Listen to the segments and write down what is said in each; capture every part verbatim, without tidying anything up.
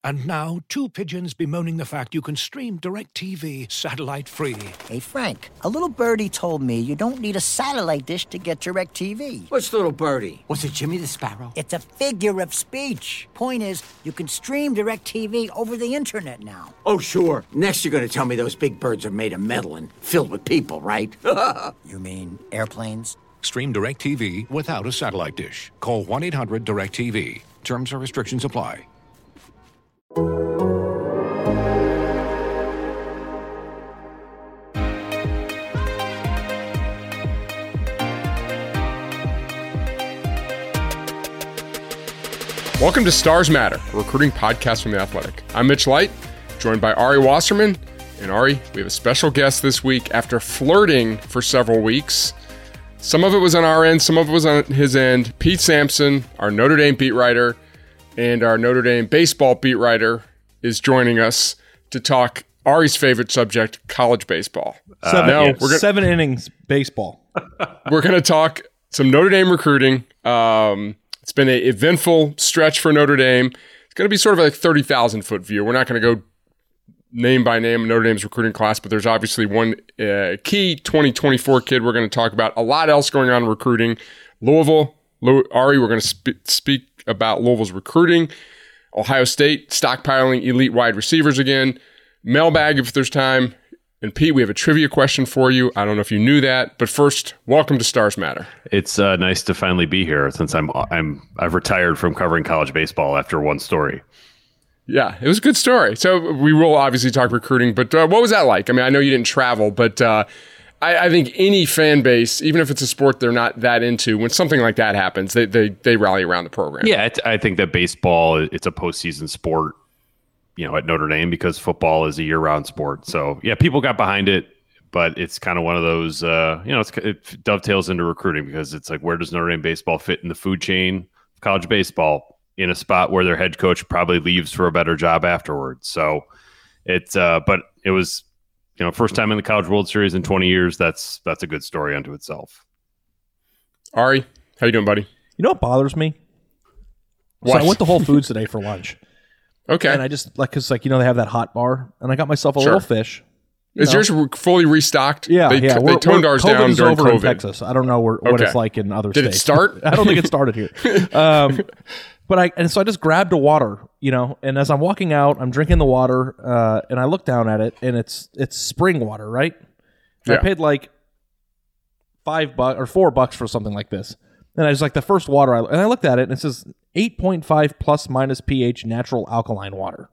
And now, two pigeons bemoaning the fact you can stream DirecTV satellite-free. Hey, Frank, a little birdie told me you don't need a satellite dish to get DirecTV. What's little birdie? Was it Jimmy the Sparrow? It's a figure of speech. Point is, you can stream DirecTV over the internet now. Oh, sure. Next you're going to tell me those big birds are made of metal and filled with people, right? You mean airplanes? Stream DirecTV without a satellite dish. Call one eight hundred direct T V. Terms and restrictions apply. Welcome to Stars Matter, a recruiting podcast from The Athletic. I'm Mitch Light, joined by Ari Wasserman. And Ari, we have a special guest this week after flirting for several weeks. Some of it was on our end, some of it was on his end. Pete Sampson, our Notre Dame beat writer, and our Notre Dame baseball beat writer is joining us to talk Ari's favorite subject, college baseball. Seven, uh, no, yeah, we're gonna, seven innings baseball. We're going to talk some Notre Dame recruiting. Um, it's been an eventful stretch for Notre Dame. It's going to be sort of like a thirty thousand foot view. We're not going to go name by name Notre Dame's recruiting class, but there's obviously one uh, key twenty twenty-four kid we're going to talk about. A lot else going on in recruiting. Louisville, Lou, Ari, we're going to sp- speak about Louisville's recruiting. Ohio State stockpiling elite wide receivers again. Mailbag if there's time. And Pete, we have a trivia question for you. I don't know if you knew that, but first, welcome to Stars Matter. It's uh, nice to finally be here since I'm I'm I've retired from covering college baseball after one story. Yeah, it was a good story. So we will obviously talk recruiting, but uh, what was that like? I mean, I know you didn't travel, but uh, I, I think any fan base, even if it's a sport they're not that into, when something like that happens, they they, they rally around the program. Yeah, it, I think that baseball, it's a postseason sport, you know, at Notre Dame because football is a year-round sport. So yeah, people got behind it, but it's kind of one of those, uh, you know, it's, it dovetails into recruiting because it's like, where does Notre Dame baseball fit in the food chain of college baseball? In a spot where their head coach probably leaves for a better job afterwards. So it's, uh, but it was, you know, first time in the College World Series in twenty years. That's, that's a good story unto itself. Ari, how you doing, buddy? You know what bothers me? What? So I went to Whole Foods today for lunch. Okay. And I just, like, because, like, you know, they have that hot bar, and I got myself a Sure. little fish. Is know. yours re- fully restocked? Yeah, they, yeah. They We're, toned we're, ours COVID down is during over COVID. in Texas. I don't know where, what Okay. it's like in other Did states. it start? I don't think it started here. Um, but I and so I just grabbed a water, you know, and as I'm walking out, I'm drinking the water, uh, and I look down at it, and it's it's spring water, right? And Yeah. I paid like five bucks or four bucks for something like this, and I was like the first water, I, and I looked at it, and it says eight point five plus minus pH natural alkaline water.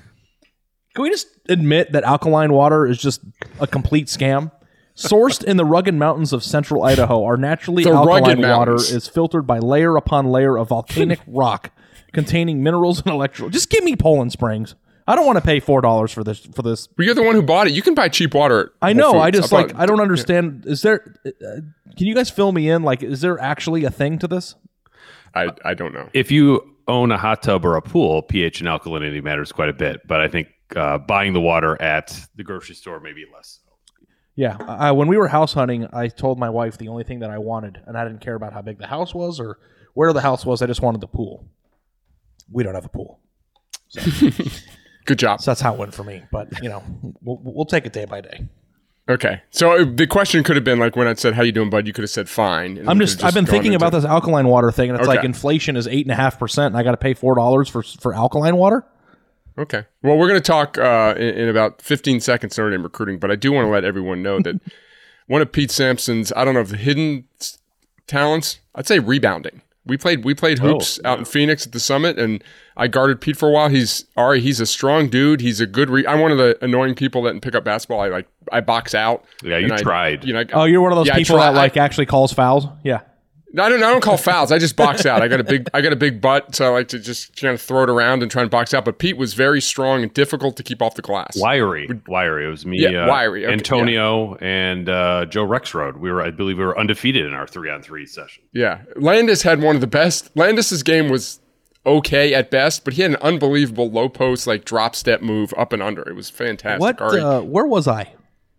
Can we just admit that alkaline water is just a complete scam? Sourced in the rugged mountains of central Idaho, our naturally The alkaline rugged water mountains. is filtered by layer upon layer of volcanic rock containing minerals and electrolytes. Just give me Poland Springs. I don't want to pay four dollars for this. For this, But you're the one who bought it. You can buy cheap water. At I Whole know. Foods. I just bought- like I don't understand. Is there? Uh, can you guys fill me in? Like, is there actually a thing to this? I, I don't know. If you own a hot tub or a pool, pH and alkalinity matters quite a bit. But I think uh, buying the water at the grocery store maybe less. Yeah. I, when we were house hunting, I told my wife the only thing that I wanted, and I didn't care about how big the house was or where the house was. I just wanted the pool. We don't have a pool. So, Good job. so that's how it went for me. But, you know, we'll, we'll take it day by day. Okay. So uh, the question could have been like when I said, how you doing, bud? You could have said fine. and I'm you just, could have I've been gone thinking into- about this alkaline water thing, and it's Okay. like inflation is eight and a half percent, and I got to pay four dollars for for alkaline water. Okay. Well, we're going to talk uh, in, in about fifteen seconds Notre Dame recruiting, but I do want to let everyone know that one of Pete Sampson's, I don't know if the hidden s- talents, I'd say rebounding. We played we played hoops Oh, out in Phoenix at the Summit, and I guarded Pete for a while. He's Ari. He's a strong dude. He's a good. Re- I'm one of the annoying people that pick up basketball. I like I box out. Yeah, you and I- tried. You know. Oh, you're one of those Yeah, I people try- that like I- actually calls fouls. Yeah. I don't. I don't call fouls. I just box out. I got a big. I got a big butt, so I like to just kind of throw it around and try and box out. But Pete was very strong and difficult to keep off the glass. Wiry, wiry. It was me, Yeah, uh, wiry, okay, Antonio, and uh, Joe Rexroad. We were, I believe, we were undefeated in our three-on-three session. Yeah, Landis had one of the best. Landis's game was okay at best, but he had an unbelievable low post like drop step move up and under. It was fantastic. What? Ari, Uh, where was I?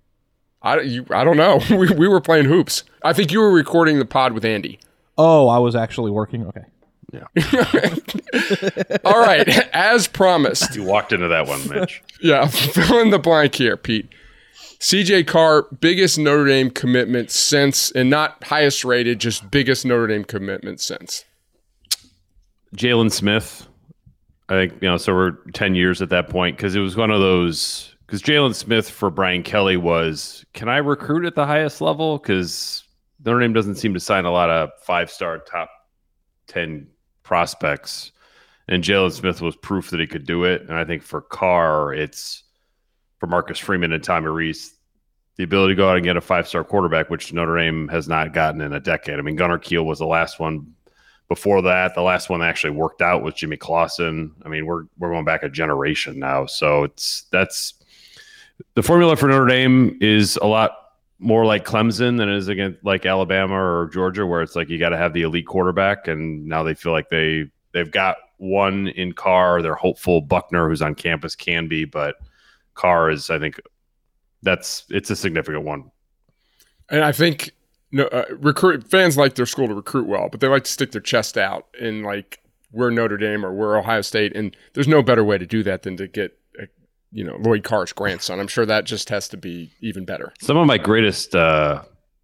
I you, I don't know. we we were playing hoops. I think you were recording the pod with Andy. Oh, I was actually working. Okay. Yeah. All right, as promised. You walked into that one, Mitch. Yeah, fill in the blank here, Pete. C J Carr, biggest Notre Dame commitment since, and not highest rated, just biggest Notre Dame commitment since. Jalen Smith, I think, you know, so we're ten years at that point, because it was one of those, because Jalen Smith for Brian Kelly was, can I recruit at the highest level? Because Notre Dame doesn't seem to sign a lot of five-star top ten prospects, and Jalen Smith was proof that he could do it. And I think for Carr, it's for Marcus Freeman and Tommy Rees, the ability to go out and get a five-star quarterback, which Notre Dame has not gotten in a decade. I mean, Gunnar Kiel was the last one. Before that, the last one that actually worked out was Jimmy Clausen. I mean, we're we're going back a generation now. So it's that's the formula for Notre Dame is a lot more like Clemson than it is against like Alabama or Georgia, where it's like you got to have the elite quarterback, and now they feel like they they've got one in Carr. They're hopeful Buckner, who's on campus, can be, but Carr is, I think, that's it's a significant one. And I think no uh, recruit fans like their school to recruit well, but they like to stick their chest out and like we're Notre Dame or we're Ohio State, and there's no better way to do that than to get a, you know, Lloyd Carr's grandson. I'm sure that just has to be even better. Some of my greatest uh,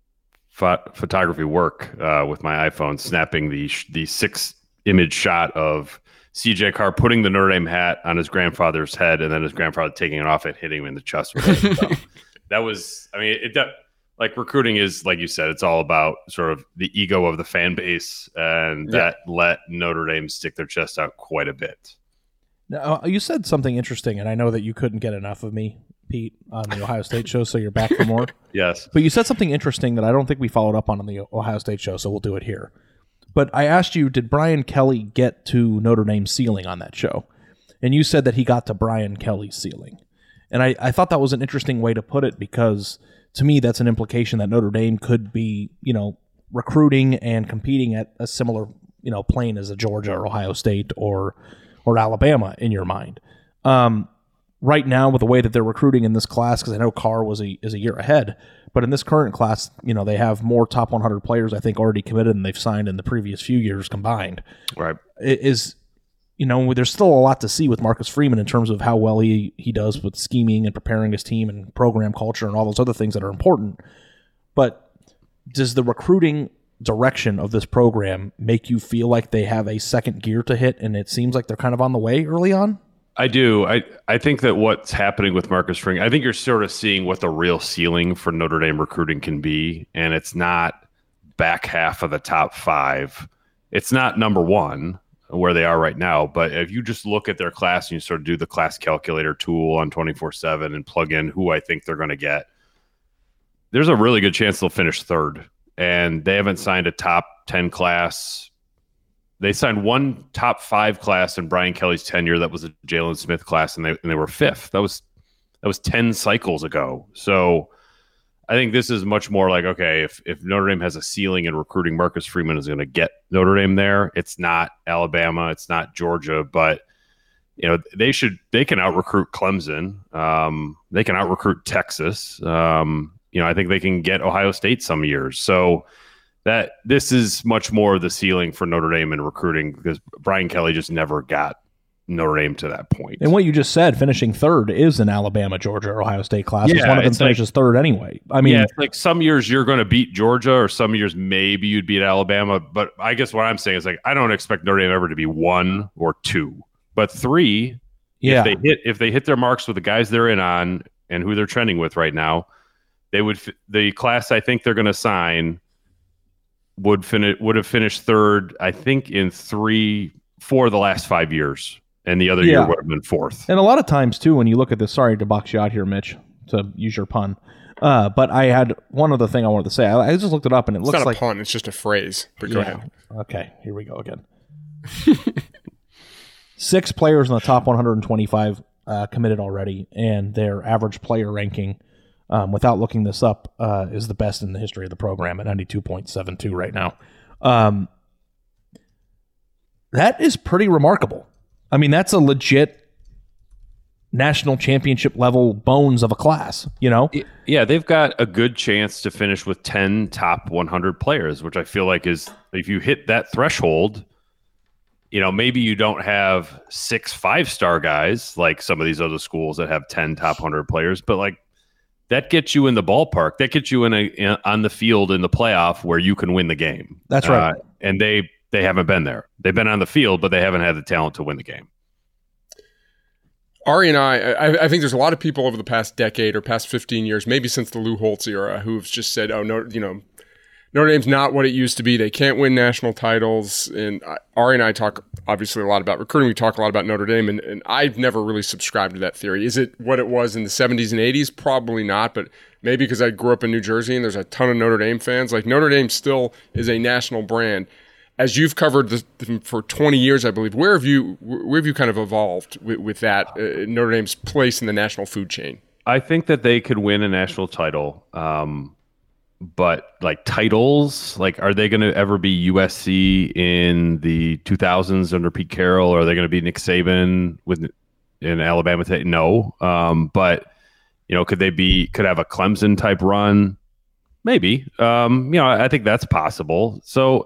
pho- photography work uh, with my iPhone, snapping the the six image shot of C J Carr putting the Notre Dame hat on his grandfather's head, and then his grandfather taking it off and hitting him in the chest with it. So that was, I mean, it, like recruiting is, like you said, it's all about sort of the ego of the fan base, and Yeah. that let Notre Dame stick their chest out quite a bit. Now, you said something interesting, and I know that you couldn't get enough of me, Pete, on the Ohio State show, so you're back for more. Yes. But you said something interesting that I don't think we followed up on on the Ohio State show, so we'll do it here. But I asked you, did Brian Kelly get to Notre Dame's ceiling on that show? And you said that he got to Brian Kelly's ceiling. And I, I thought that was an interesting way to put it, because to me, that's an implication that Notre Dame could be, you know, recruiting and competing at a similar, you know, plane as a Georgia or Ohio State or or Alabama in your mind. Um, right now, with the way that they're recruiting in this class, because I know Carr was a is a year ahead, but in this current class, you know, they have more top one hundred players, I think, already committed than they've signed in the previous few years combined. Right. It is, you know, there's still a lot to see with Marcus Freeman in terms of how well he, he does with scheming and preparing his team and program culture and all those other things that are important. But does the recruiting direction of this program make you feel like they have a second gear to hit, and it seems like they're kind of on the way early on? I do. I, I think that what's happening with Marcus Freeman, I think you're sort of seeing what the real ceiling for Notre Dame recruiting can be, and it's not back half of the top five. It's not number one where they are right now, but if you just look at their class and you sort of do the class calculator tool on twenty-four seven and plug in who I think they're going to get, there's a really good chance they'll finish third. And they haven't signed a top ten class. They signed one top five class in Brian Kelly's tenure. That was a Jalen Smith class, and they and they were fifth. That was that was ten cycles ago. So I think this is much more like, okay, if if Notre Dame has a ceiling in recruiting, Marcus Freeman is going to get Notre Dame there. It's not Alabama, it's not Georgia, but you know they should they can out recruit Clemson. Um, they can out recruit Texas. Um, you know I think they can get Ohio State some years. So that this is much more of the ceiling for Notre Dame in recruiting, because Brian Kelly just never got Notre Dame to that point. And what you just said, finishing third, is an Alabama, Georgia, or Ohio State class. Yeah, one of them it's like- finishes third anyway. I mean, yeah, it's like some years you're going to beat Georgia, or some years maybe you'd beat Alabama. But I guess what I'm saying is, like, I don't expect Notre Dame ever to be one or two, but three. yeah, If they hit if they hit their marks with the guys they're in on and who they're trending with right now, they would fi- the class I think they're going to sign would finish would have finished third, I think, in three, four of the last five years, and the other Yeah. year would have been fourth. and a lot of times too, when you look at this, sorry to box you out here, Mitch, to use your pun, uh, but I had one other thing I wanted to say. I, I just looked it up, and it It's looks not like a pun, it's just a phrase. But go Yeah. ahead. Okay, here we go again. Six players in the top one hundred twenty-five uh, committed already, and their average player ranking, um, without looking this up, uh, is the best in the history of the program at ninety-two point seven two right now. Um, that is pretty remarkable. I mean, that's a legit national championship level bones of a class, you know? Yeah, they've got a good chance to finish with ten top one hundred players, which I feel like is, if you hit that threshold, you know, maybe you don't have six five-star guys like some of these other schools that have ten top one hundred players, but like that gets you in the ballpark. That gets you in a in, on the field in the playoff where you can win the game. That's right. Uh, and they they haven't been there. They've been on the field, but they haven't had the talent to win the game. Ari and I, I, I think there's a lot of people over the past decade or past fifteen years, maybe since the Lou Holtz era, who've just said, "Oh no, you know, Notre Dame's not what it used to be. They can't win national titles." And Ari and I talk obviously a lot about recruiting. We talk a lot about Notre Dame, and, and I've never really subscribed to that theory. Is it what it was in the seventies and eighties? Probably not, but maybe because I grew up in New Jersey and there's a ton of Notre Dame fans. Like Notre Dame still is a national brand. As you've covered this for twenty years, I believe, where have you where have you kind of evolved with, with that uh, Notre Dame's place in the national food chain? I think that they could win a national title, um, but like titles, like are they going to ever be U S C in the two thousands under Pete Carroll? Or are they going to be Nick Saban with in Alabama? T- no, um, but you know, could they be? Could have a Clemson type run? Maybe. Um, you know, I think that's possible. So.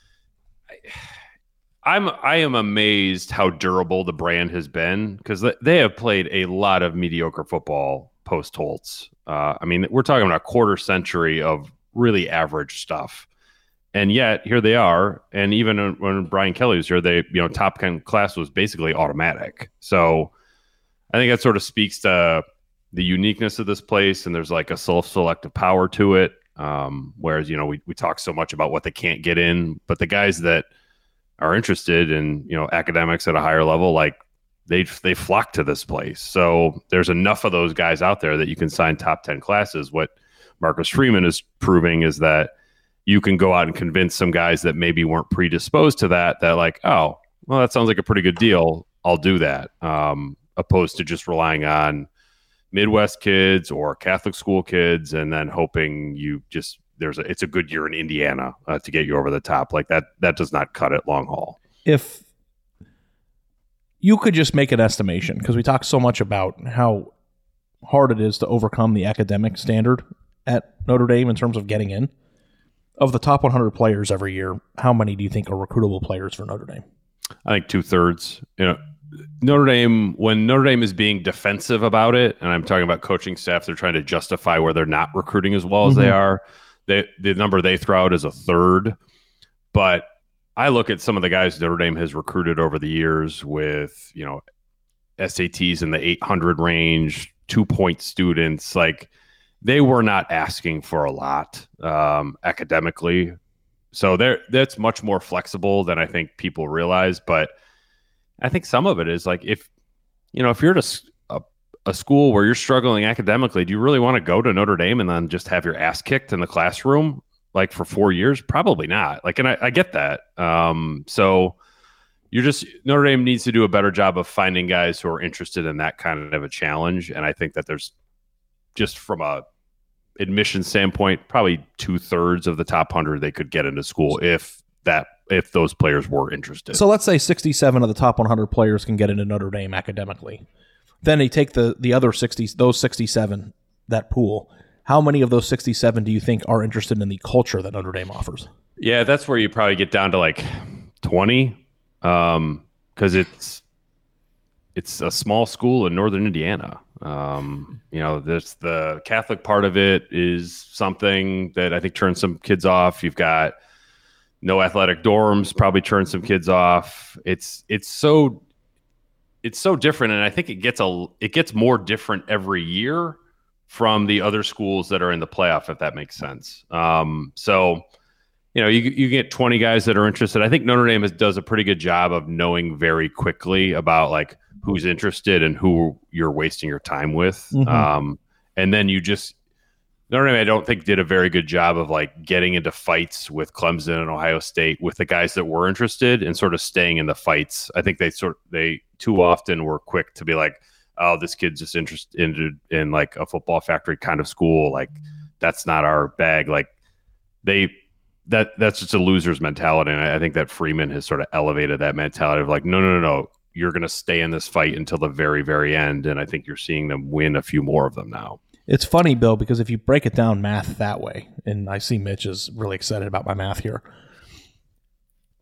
I'm I am amazed how durable the brand has been because they have played a lot of mediocre football post Holtz. Uh, I mean, we're talking about a quarter century of really average stuff, and yet here they are. And even when Brian Kelly was here, they you know top ten class was basically automatic. So I think that sort of speaks to the uniqueness of this place, and there's like a self-selective power to it. Um, whereas you know we we talk so much about what they can't get in, but the guys that are interested in, you know, academics at a higher level, like they they flock to this place. So there's enough of those guys out there that you can sign top ten classes. What Marcus Freeman is proving is that you can go out and convince some guys that maybe weren't predisposed to that, that like, oh, well, that sounds like a pretty good deal. I'll do that. Um, opposed to just relying on Midwest kids or Catholic school kids and then hoping you just there's a it's a good year in Indiana uh, to get you over the top. Like that that does not cut it long haul. If you could just make an estimation, because we talk so much about how hard it is to overcome the academic standard at Notre Dame in terms of getting in. Of the top one hundred players every year, how many do you think are recruitable players for Notre Dame? I think two thirds. You know, Notre Dame, when Notre Dame is being defensive about it, and I'm talking about coaching staff, they're trying to justify where they're not recruiting as well as mm-hmm. they are. They, the number they throw out is a third. But I look at some of the guys Notre Dame has recruited over the years with, you know, S A Ts in the eight hundred range, two-point students. Like, they were not asking for a lot um, academically. So they're, that's much more flexible than I think people realize. But I think some of it is like, if, you know, if you're at a, a, a school where you're struggling academically, do you really want to go to Notre Dame and then just have your ass kicked in the classroom like for four years? Probably not. Like, and I, I get that. Um, so you're just, Notre Dame needs to do a better job of finding guys who are interested in that kind of a challenge. And I think that there's just from a admission standpoint, probably two thirds of the top hundred they could get into school if that if those players were interested. So let's say sixty-seven of the top one hundred players can get into Notre Dame academically. Then they take the the other sixty, those sixty-seven, that pool. How many of those sixty-seven do you think are interested in the culture that Notre Dame offers? Yeah, that's where you probably get down to like twenty, um, because it's it's a small school in northern Indiana. Um, you know, this the Catholic part of it is something that I think turns some kids off. You've got no athletic dorms, probably turn some kids off. It's it's so it's so different, and I think it gets a it gets more different every year from the other schools that are in the playoff, if that makes sense. Um, so, you know, you you get twenty guys that are interested. I think Notre Dame has, does a pretty good job of knowing very quickly about like who's interested and who you're wasting your time with. Mm-hmm. Um, and then you just, Notre Dame, I don't think did a very good job of like getting into fights with Clemson and Ohio State with the guys that were interested and sort of staying in the fights. I think they sort they too often were quick to be like, oh, this kid's just interested in, in like a football factory kind of school. Like that's not our bag. Like they, that that's just a loser's mentality. And I, I think that Freeman has sort of elevated that mentality of like, no, no, no, no. You're going to stay in this fight until the very, very end. And I think you're seeing them win a few more of them now. It's funny, Bill, because if you break it down math that way, and I see Mitch is really excited about my math here.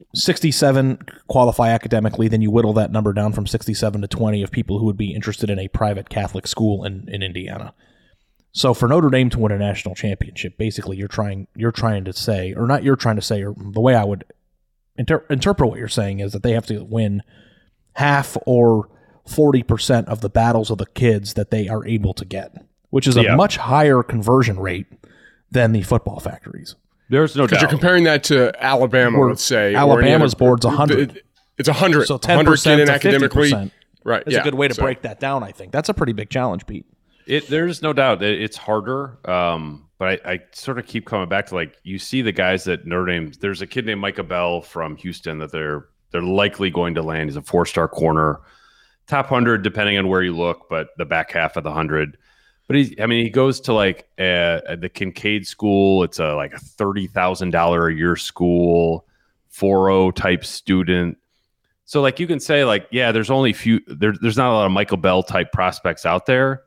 sixty-seven qualify academically, then you whittle that number down from sixty-seven to twenty of people who would be interested in a private Catholic school in, in Indiana. So for Notre Dame to win a national championship, basically you're trying you're trying to say, or not you're trying to say, or the way I would inter- interpret what you're saying is that they have to win half or forty percent of the battles of the kids that they are able to get, which is a Yeah. much higher conversion rate than the football factories. There's no Because doubt. you're comparing that to Alabama, Where let's say. or any Alabama's other- board's one hundred. it- It's one hundred. So one hundred ten percent get in to academically. fifty percent Right. is yeah. a good way to So- break that down, I think. That's a pretty big challenge, Pete. It, there's no doubt that it's harder, um, but I, I sort of keep coming back to, like, you see the guys that Notre Dame. There's a kid named Micah Bell from Houston that they're they're likely going to land. He's a four star corner, top hundred depending on where you look, but the back half of the hundred. But he's, I mean, he goes to like a, the Kincaid School. It's a like a thirty thousand dollar a year school, four oh type student. So like you can say like, yeah, there's only few. There, there's not a lot of Michael Bell type prospects out there.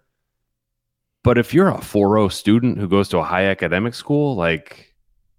But if you're a four oh student who goes to a high academic school, like,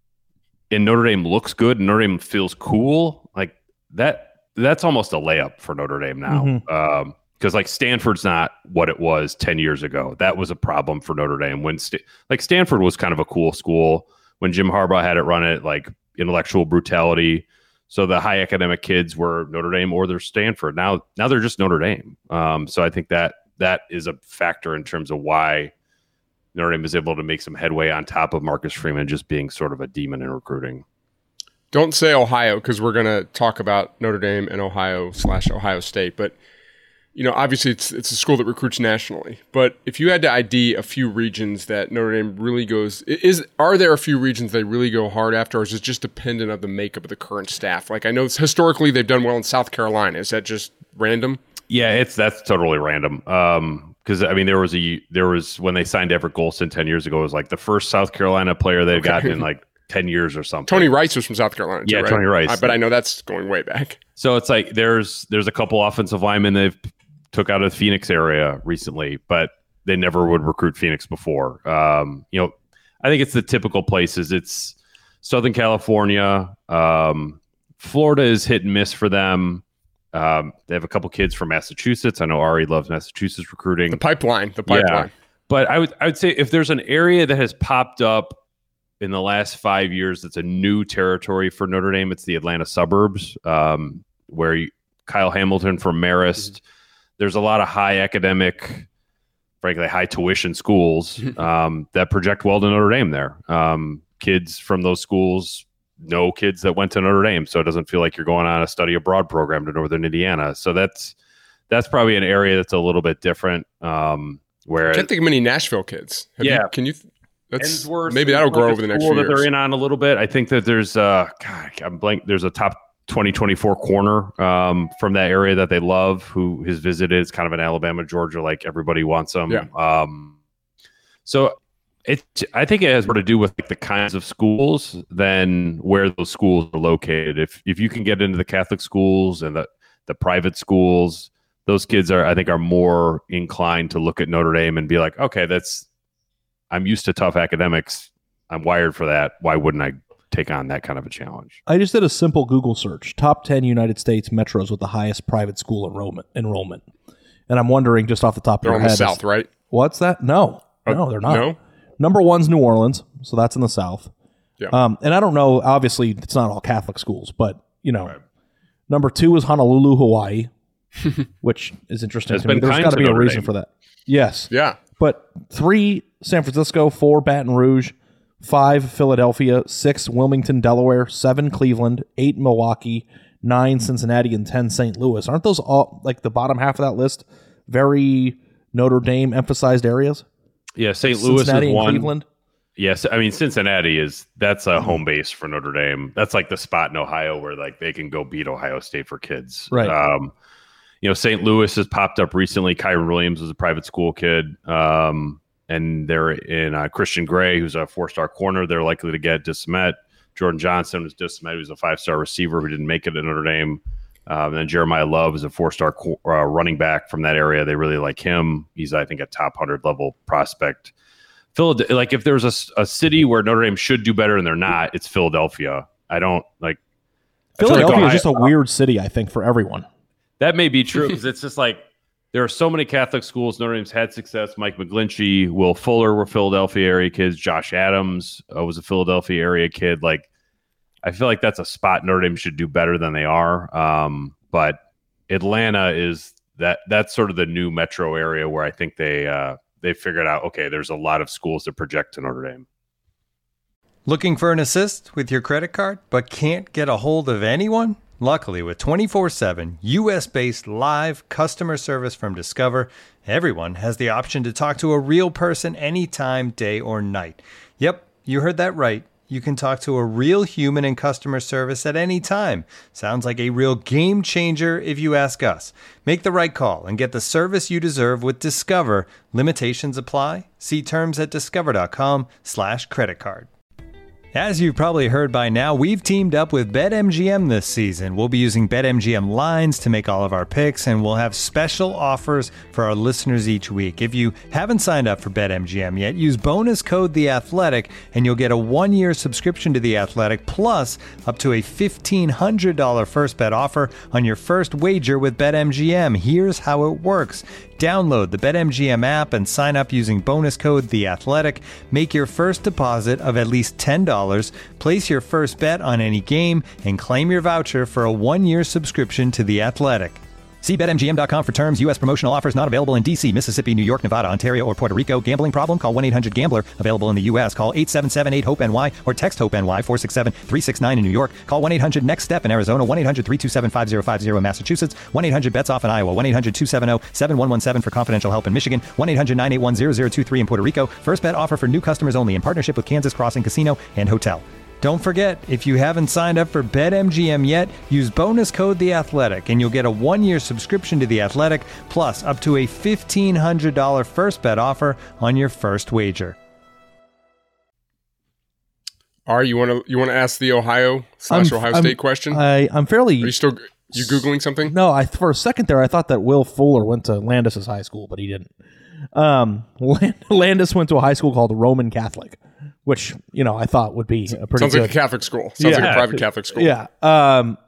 and Notre Dame looks good, and Notre Dame feels cool, like that, that's almost a layup for Notre Dame now. Mhm. Um, because like Stanford's not what it was ten years ago. That was a problem for Notre Dame when St- like Stanford was kind of a cool school when Jim Harbaugh had it run it, like intellectual brutality. So the high academic kids were Notre Dame or they're Stanford. Now, now they're just Notre Dame. Um, so I think that that is a factor in terms of why Notre Dame is able to make some headway on top of Marcus Freeman just being sort of a demon in recruiting. Don't say Ohio because we're going to talk about Notre Dame and Ohio slash Ohio State. But, you know, obviously it's it's a school that recruits nationally. But if you had to I D a few regions that Notre Dame really goes, is are there a few regions they really go hard after, or is it just dependent on the makeup of the current staff? Like I know historically they've done well in South Carolina. Is that just random? Yeah, it's that's totally random. Um, because I mean, there was a there was when they signed Everett Golston ten years ago, it was like the first South Carolina player they've Okay. gotten in like ten years or something. Tony Rice was from South Carolina. Too, Yeah, right? Tony Rice. I, but I know that's going way back. So it's like there's there's a couple offensive linemen they've took out of the Phoenix area recently, but they never would recruit Phoenix before. Um, you know, I think it's the typical places. It's Southern California. Um, Florida is hit and miss for them. Um, they have a couple kids from Massachusetts. I know Ari loves Massachusetts recruiting. The pipeline. The pipeline. Yeah. But I would I would say if there's an area that has popped up in the last five years that's a new territory for Notre Dame, it's the Atlanta suburbs, um, where you, Kyle Hamilton from Marist. Mm-hmm. There's a lot of high academic, frankly, high tuition schools um, that project well to Notre Dame there. Um, kids from those schools know kids that went to Notre Dame, so it doesn't feel like you're going on a study abroad program to Northern Indiana. So that's that's probably an area that's a little bit different. Um, where I can't think of many Nashville kids. Have Yeah. you, can you? That's Ensworth maybe is that'll like grow a over the next school few that years. they're in on a little bit. I think that there's uh, God, I'm blank. There's a top twenty twenty-four corner um, from that area that they love, who has visited. It's kind of an Alabama, Georgia, like everybody wants them. Yeah. Um, so it, I think it has more to do with like the kinds of schools than where those schools are located. If if you can get into the Catholic schools and the the private schools, those kids are, I think, are more inclined to look at Notre Dame and be like, okay, that's, I'm used to tough academics. I'm wired for that. Why wouldn't I take on that kind of a challenge? I just did a simple Google search. Top ten United States metros with the highest private school enrollment. enrollment. And I'm wondering, just off the top They're of on your the head. south, right? What's that? No. Uh, no, they're not. No? Number one's New Orleans, so that's in the south. Yeah. Um, and I don't know, obviously, it's not all Catholic schools, but, you know. Right. Number two is Honolulu, Hawaii, which is interesting Has to me. been There's kind got to to be a Notre reason Dame. for that. Yes. Yeah. But three, San Francisco, four, Baton Rouge, five, Philadelphia, six, Wilmington, Delaware, seven, Cleveland, eight, Milwaukee, nine, Cincinnati, and ten, Saint Louis. Aren't those all, like the bottom half of that list, very Notre Dame emphasized areas? Yeah, Saint Louis Cincinnati is and one. Cleveland. Yes, I mean Cincinnati is that's a home base for Notre Dame. That's like the spot in Ohio where like they can go beat Ohio State for kids. Right. Um, you know, Saint Louis has popped up recently. Kyron Williams was a private school kid, um, and they're in uh, Christian Gray, who's a four-star corner. They're likely to get DeSmet. Jordan Johnson was DeSmet, who's a five-star receiver who didn't make it at Notre Dame. Um, and then Jeremiah Love is a four-star co- uh, running back from that area. They really like him. He's, I think, a top one hundred level prospect. Philadelphia, like if there's a, a city where Notre Dame should do better and they're not, it's Philadelphia. I don't like Philadelphia Ohio- is just a weird city, I think, for everyone. That may be true because it's just like there are so many Catholic schools. Notre Dame's had success. Mike McGlinchey, Will Fuller were Philadelphia area kids. Josh Adams uh, was a Philadelphia area kid. Like, I feel like that's a spot Notre Dame should do better than they are. Um, but Atlanta is that that's sort of the new metro area where I think they uh, they figured out, okay, there's a lot of schools that project to Notre Dame. Looking for an assist with your credit card, but can't get a hold of anyone? Luckily, with twenty-four seven U S-based live customer service from Discover, everyone has the option to talk to a real person anytime, day or night. Yep, you heard that right. You can talk to a real human in customer service at any time. Sounds like a real game changer if you ask us. Make the right call and get the service you deserve with Discover. Limitations apply. See terms at discover.com slash credit card. As you've probably heard by now, we've teamed up with BetMGM this season. We'll be using BetMGM lines to make all of our picks, and we'll have special offers for our listeners each week. If you haven't signed up for BetMGM yet, use bonus code The Athletic, and you'll get a one-year subscription to The Athletic, plus up to a fifteen hundred dollars first bet offer on your first wager with BetMGM. Here's how it works. Download the BetMGM app and sign up using bonus code The Athletic. Make your first deposit of at least ten dollars, place your first bet on any game, and claim your voucher for a one-year subscription to The Athletic. See Bet M G M dot com for terms. U S promotional offers not available in D C, Mississippi, New York, Nevada, Ontario, or Puerto Rico. Gambling problem? Call one eight hundred gambler. Available in the U S. Call eight seven seven eight hope N Y or text HOPE-NY four six seven three six nine in New York. Call one eight hundred next step in Arizona. one eight hundred three two seven five zero five zero in Massachusetts. one eight hundred bets off in Iowa. one eight hundred two seven zero seven one one seven for confidential help in Michigan. one eight hundred nine eight one zero zero two three in Puerto Rico. First bet offer for new customers only in partnership with Kansas Crossing Casino and Hotel. Don't forget, if you haven't signed up for BetMGM yet, use bonus code The Athletic, and you'll get a one-year subscription to The Athletic, plus up to a fifteen hundred dollars first bet offer on your first wager. All right, you want to you want to ask the Ohio slash I'm- Ohio I'm- State question? I, I'm fairly... Are you still you googling something? No, I for a second there I thought that Will Fuller went to Landis's high school, but he didn't. Um, Landis went to a high school called Roman Catholic, which, you know, I thought would be a pretty Sounds good. like a Catholic school. Sounds Yeah. like a private Catholic school. Yeah. Um,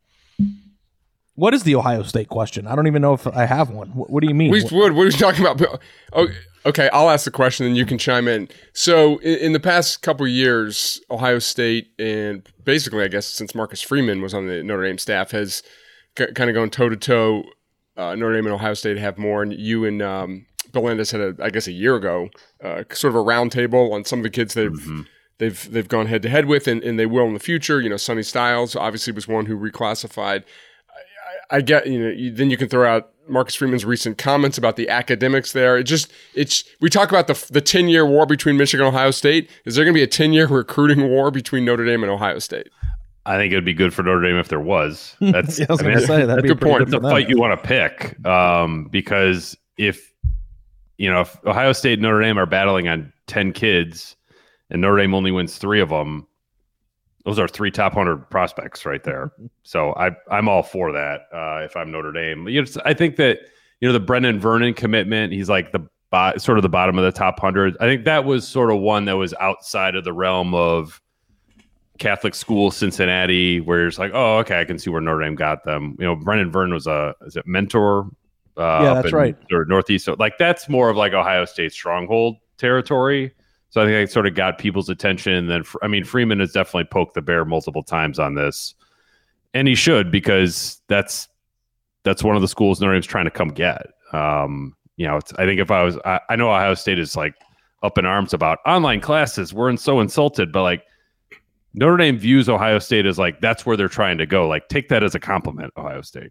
what is the Ohio State question? I don't even know if I have one. What, what do you mean? We would. What are you talking about? Oh, okay, I'll ask the question and you can chime in. So, in, in the past couple of years, Ohio State and basically, I guess, since Marcus Freeman was on the Notre Dame staff, has c- kind of gone toe to toe. Notre Dame and Ohio State have more, and you and um, Bill Landis had, a, I guess, a year ago, uh, sort of a round table on some of the kids they've mm-hmm. they've they've gone head to head with, and, and they will in the future. You know, Sonny Styles obviously was one who reclassified. I, I, I get, you know, you, then you can throw out Marcus Freeman's recent comments about the academics there. It just it's we talk about the the ten year war between Michigan and Ohio State. Is there going to be a ten year recruiting war between Notre Dame and Ohio State? I think it would be good for Notre Dame if there was. That's yeah, I was I mean, going to say that'd that's be a a good point. It's a fight you want to pick um, because if you know if Ohio State and Notre Dame are battling on ten kids and Notre Dame only wins three of them, those are three top one hundred prospects right there. So I I'm all for that. Uh, if I'm Notre Dame, you know, I think that you know the Brennan Vernon commitment. He's like the bo- sort of the bottom of the top one hundred. I think that was sort of one that was outside of the realm of Catholic school Cincinnati, where it's like, oh, okay, I can see where Notre Dame got them. You know, Brennan Vernon was a is it mentor? Uh, yeah, up that's in, right. Or Northeast, so like that's more of like Ohio State stronghold territory. So I think it sort of got people's attention. And then, I mean, Freeman has definitely poked the bear multiple times on this, and he should because that's that's one of the schools Notre Dame's trying to come get. Um, you know, it's, I think if I was, I, I know Ohio State is like up in arms about online classes. We're so insulted, but like. Notre Dame views Ohio State as like that's where they're trying to go. Like, take that as a compliment, Ohio State.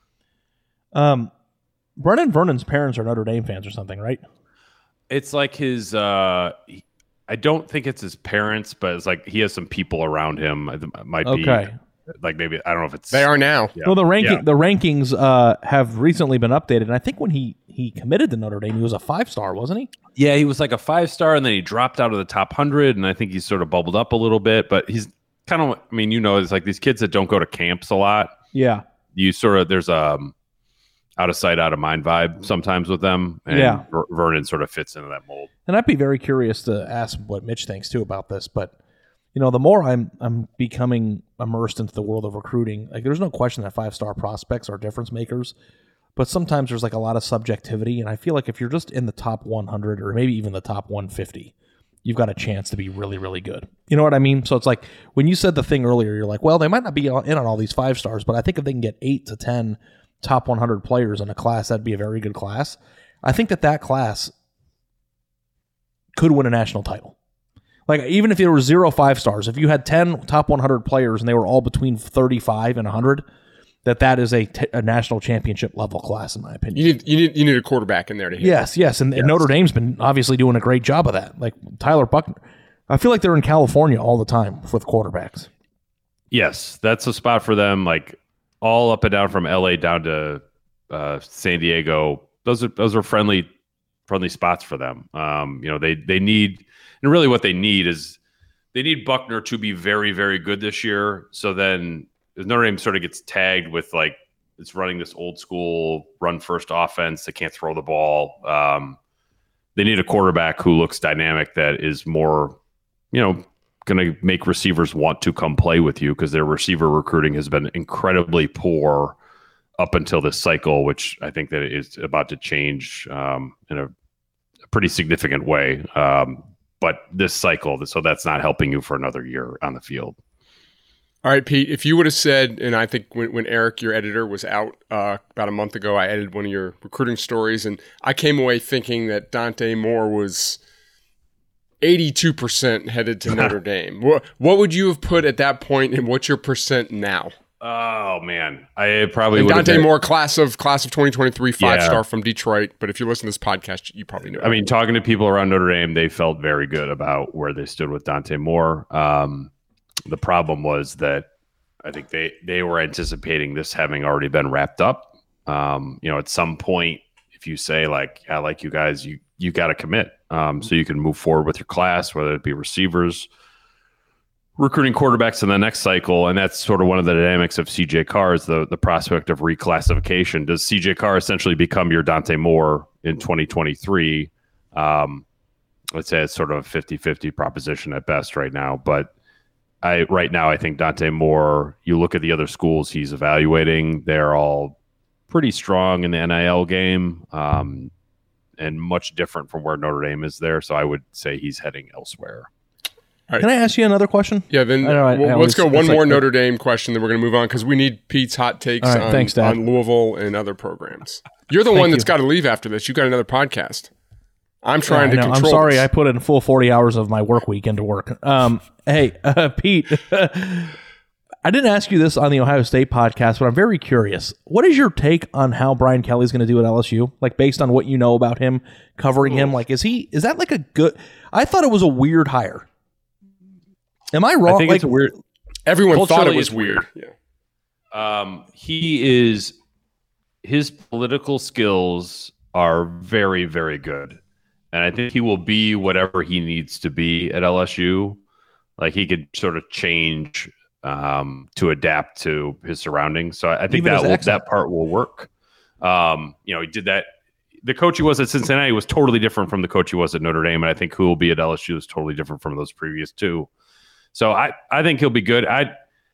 Um, Brennan Vernon's parents are Notre Dame fans or something, right? It's like his. Uh, he, I don't think it's his parents, but it's like he has some people around him. It might be Okay. like maybe I don't know if it's They are now. Yeah. Well, the ranking Yeah. the rankings uh, have recently been updated, and I think when he he committed to Notre Dame, he was a five star, wasn't he? Yeah, he was like a five star, and then he dropped out of the top hundred, and I think he's sort of bubbled up a little bit. But he's kind of, I mean, you know, it's like these kids that don't go to camps a lot. Yeah. You sort of there's a um, out of sight, out of mind vibe sometimes with them, and Yeah. Ver- Vernon sort of fits into that mold. And I'd be very curious to ask what Mitch thinks too about this. But you know, the more I'm I'm becoming immersed into the world of recruiting, like there's no question that five-star prospects are difference makers, but sometimes there's like a lot of subjectivity, and I feel like if you're just in the top one hundred or maybe even the top one fifty, you've got a chance to be really, really good. You know what I mean? So it's like when you said the thing earlier, you're like, well, they might not be in on all these five stars, but I think if they can get eight to ten top one hundred players in a class, that'd be a very good class. I think that that class could win a national title. Like, even if there were zero five stars, if you had ten top one hundred players and they were all between thirty-five and one hundred, that that is a, t- a national championship level class, in my opinion. You need you need you need a quarterback in there to hit. Yes, yes, and, yes. and Notre Dame's been obviously doing a great job of that. Like Tyler Buckner, I feel like they're in California all the time with quarterbacks. Yes, that's a spot for them. Like all up and down from L A down to uh, San Diego. Those are those are friendly friendly spots for them. Um, you know, they they need. And really what they need is they need Buckner to be very, very good this year. So then Notre Dame sort of gets tagged with like it's running this old school run first offense that can't throw the ball. Um, they need a quarterback who looks dynamic, that is more, you know, going to make receivers want to come play with you, because their receiver recruiting has been incredibly poor up until this cycle, which I think that is about to change um, in a, a pretty significant way. Um, But this cycle, so that's not helping you for another year on the field. All right, Pete, if you would have said, and I think when, when Eric, your editor, was out uh, about a month ago, I edited one of your recruiting stories, and I came away thinking that Dante Moore was eighty-two percent headed to Notre Dame. What, what would you have put at that point, and what's your percent now? Oh man, I probably and would. Dante been, Moore, class of class of twenty twenty-three, five yeah. star from Detroit. But if you listen to this podcast, you probably know. I mean, talking to people around Notre Dame, they felt very good about where they stood with Dante Moore. Um, the problem was that I think they they were anticipating this having already been wrapped up. Um, you know, at some point, if you say like, "I like you guys," you you got to commit, um, so you can move forward with your class, whether it be receivers, recruiting quarterbacks in the next cycle. And that's sort of one of the dynamics of C J Carr, is the, the prospect of reclassification. Does C J Carr essentially become your Dante Moore in twenty twenty-three? Um, let's say it's sort of a fifty-fifty proposition at best right now. But I right now, I think Dante Moore, you look at the other schools he's evaluating, they're all pretty strong in the N I L game, um, and much different from where Notre Dame is there. So I would say he's heading elsewhere. Right. Can I ask you another question? Yeah, then I know, I, well, I let's always, go one more like, Notre Dame question, then we're going to move on, because we need Pete's hot takes right, on, thanks, Dad. on Louisville and other programs. You're the Thank one that's you. got to leave after this. You got another podcast. I'm trying Yeah, to I know. control I'm sorry, this. I put in full forty hours of my work week into work. Um, hey, uh, Pete, I didn't ask you this on the Ohio State podcast, but I'm very curious. What is your take on how Brian Kelly's going to do at L S U? Like, based on what you know about him, covering him, like, is he is that like a good? I thought it was a weird hire. Am I wrong? I think like, it's a weird. Everyone thought it Culturally, was it's weird. weird. Um, he is his political skills are very, very good, and I think he will be whatever he needs to be at L S U. Like, he could sort of change um, to adapt to his surroundings. So I think Even that his will, accent. that part will work. Um, you know, he did that. The coach he was at Cincinnati was totally different from the coach he was at Notre Dame, and I think who will be at L S U is totally different from those previous two. So I, I think he'll be good. I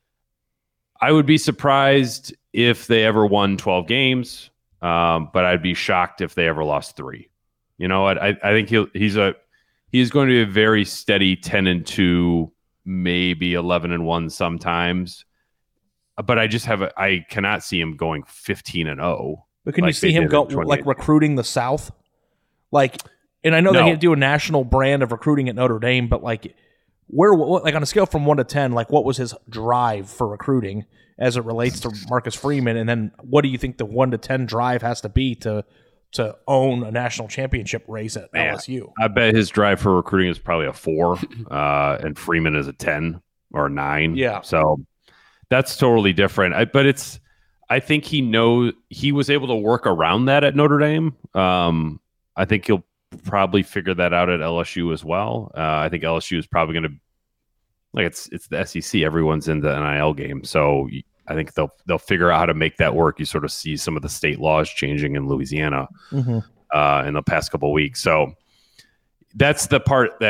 I would be surprised if they ever won twelve games, um, but I'd be shocked if they ever lost three. You know what? I, I think he'll he's a he's going to be a very steady ten and two, maybe eleven and one sometimes. But I just have a I cannot see him going fifteen and zero. But can like you see they him did go in twenty-eight. like recruiting the South? Like, and I know No. they can't do a national brand of recruiting at Notre Dame, but like, where, what, like on a scale from one to ten, like what was his drive for recruiting as it relates to Marcus Freeman, and then what do you think the one to ten drive has to be to to own a national championship race at Man, L S U? I bet his drive for recruiting is probably a four, uh, and Freeman is a ten or a nine. Yeah. So that's totally different. I, but it's, I think he knows he was able to work around that at Notre Dame. Um, I think he'll probably figure that out at L S U as well. Uh, I think L S U is probably going to, like, it's it's the S E C. Everyone's in the N I L game, so I think they'll they'll figure out how to make that work. You sort of see some of the state laws changing in Louisiana Mm-hmm. uh, in the past couple of weeks. So that's the part that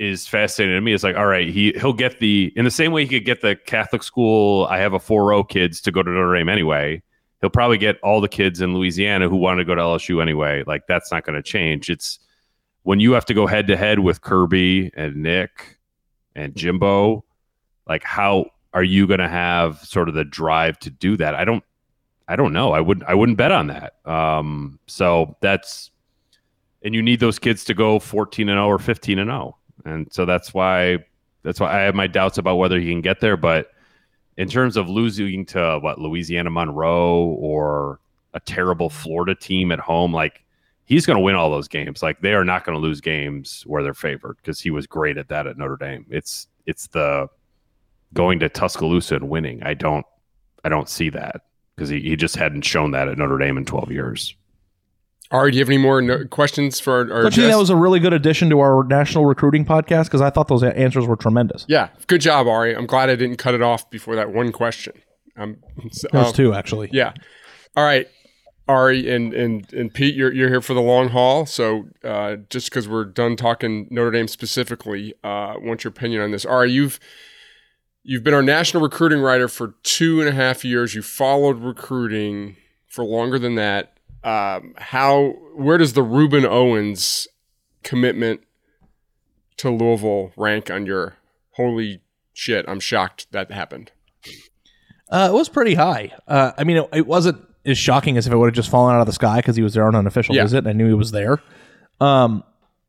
is fascinating to me. It's like, all right, he he'll get the in the same way he could get the Catholic school. I have a four oh kids to go to Notre Dame anyway. He'll probably get all the kids in Louisiana who want to go to L S U anyway. Like that's not going to change. It's when you have to go head to head with Kirby and Nick and Jimbo. Like, how are you going to have sort of the drive to do that? I don't. I don't know. I wouldn't. I wouldn't bet on that. Um, so that's. And you need those kids to go fourteen and oh or fifteen and oh. And so that's why that's why I have my doubts about whether he can get there. But in terms of losing to what Louisiana Monroe or a terrible Florida team at home, like he's going to win all those games. Like they are not going to lose games where they're favored because he was great at that at Notre Dame. It's it's the going to Tuscaloosa and winning. I don't I don't see that because he, he just hadn't shown that at Notre Dame in twelve years. Ari, do you have any more no- questions for our, our Don't you think that was a really good addition to our national recruiting podcast? Because I thought those answers were tremendous. Yeah, good job, Ari. I'm glad I didn't cut it off before that one question. Um, so, There's um, two, actually. Yeah. All right, Ari and and and Pete, you're you're here for the long haul. So uh, just because we're done talking Notre Dame specifically, uh, I want your opinion on this. Ari, you've you've been our national recruiting writer for two and a half years. You followed recruiting for longer than that. Um, how, where does the Reuben Owens commitment to Louisville rank on your holy shit, I'm shocked that happened? Uh, it was pretty high. Uh, I mean, it, it wasn't as shocking as if it would have just fallen out of the sky because he was there on an official Yeah. visit and I knew he was there. Um,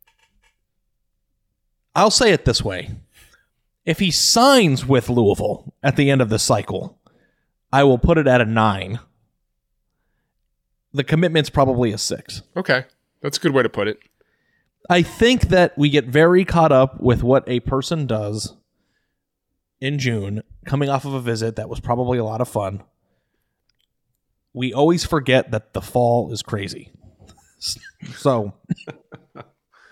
I'll say it this way. If he signs with Louisville at the end of the cycle, I will put it at a nine. The commitment's probably a six. Okay. That's a good way to put it. I think that we get very caught up with what a person does in June, coming off of a visit that was probably a lot of fun. We always forget that the fall is crazy. So, you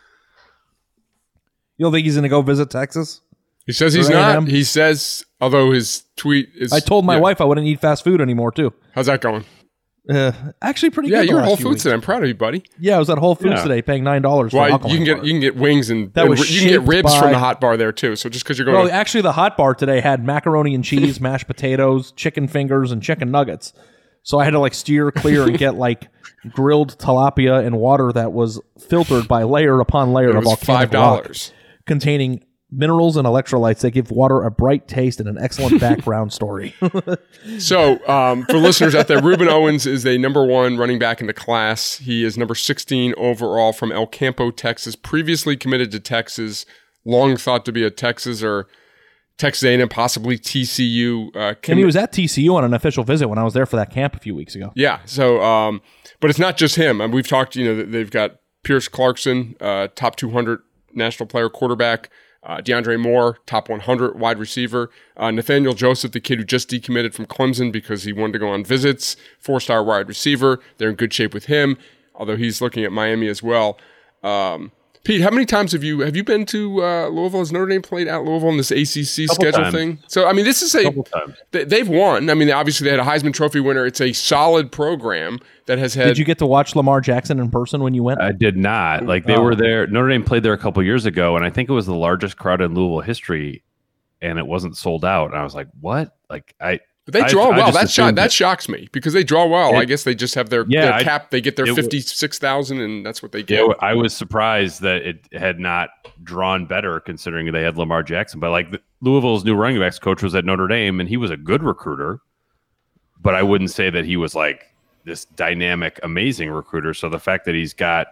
don't think he's going to go visit Texas? He says he's Or A and M? not. He says, although his tweet is. I told my yeah. wife I wouldn't eat fast food anymore, too. How's that going? Uh, actually, pretty Yeah, good. the you're at last Whole few Foods weeks. today. I'm proud of you, buddy. Yeah, I was at Whole Foods Yeah. today paying nine dollars for Well, alcohol. you can get you can get wings and, That and was ri- you can get shaped ribs from by- the hot bar there too. So just because you're going, Well, to, actually, the hot bar today had macaroni and cheese, mashed potatoes, chicken fingers, and chicken nuggets. So I had to like steer clear and get like grilled tilapia and water that was filtered by layer upon layer it of was volcanic five rock, dollars. containing minerals and electrolytes that give water a bright taste and an excellent background story. So, um, for listeners out there, Reuben Owens is a number one running back in the class. He is number sixteen overall from El Campo, Texas. Previously committed to Texas, long thought to be a Texas or Texas A and M, possibly T C U. Uh, And he was at T C U on an official visit when I was there for that camp a few weeks ago. Yeah. So, um, but it's not just him. I mean, we've talked. You know, they've got Pierce Clarkson, uh, top two hundred national player quarterback. Uh, DeAndre Moore, top one hundred wide receiver. Uh, Nathaniel Joseph, the kid who just decommitted from Clemson because he wanted to go on visits, four-star wide receiver. They're in good shape with him, although he's looking at Miami as well. Um, Pete, how many times have you have you been to uh, Louisville? Has Notre Dame played at Louisville in this A C C Couple schedule times. thing? So, I mean, this is a Couple times. they, they've won. I mean, obviously they had a Heisman Trophy winner. It's a solid program that has had. Did you get to watch Lamar Jackson in person when you went? I did not. Like they Oh. were there. Notre Dame played there a couple years ago, and I think it was the largest crowd in Louisville history, and it wasn't sold out. And I was like, "What?" Like I. But they I- draw I well. just That shock assumed that shocks me because they draw well. It- I guess they just have their, Yeah, their I- cap. They get their it wa- fifty-six thousand, and that's what they get. Yeah, I was surprised that it had not drawn better, considering they had Lamar Jackson. But like the, Louisville's new running backs coach was at Notre Dame, and he was a good recruiter. But I wouldn't say that he was like this dynamic, amazing recruiter. So the fact that he's got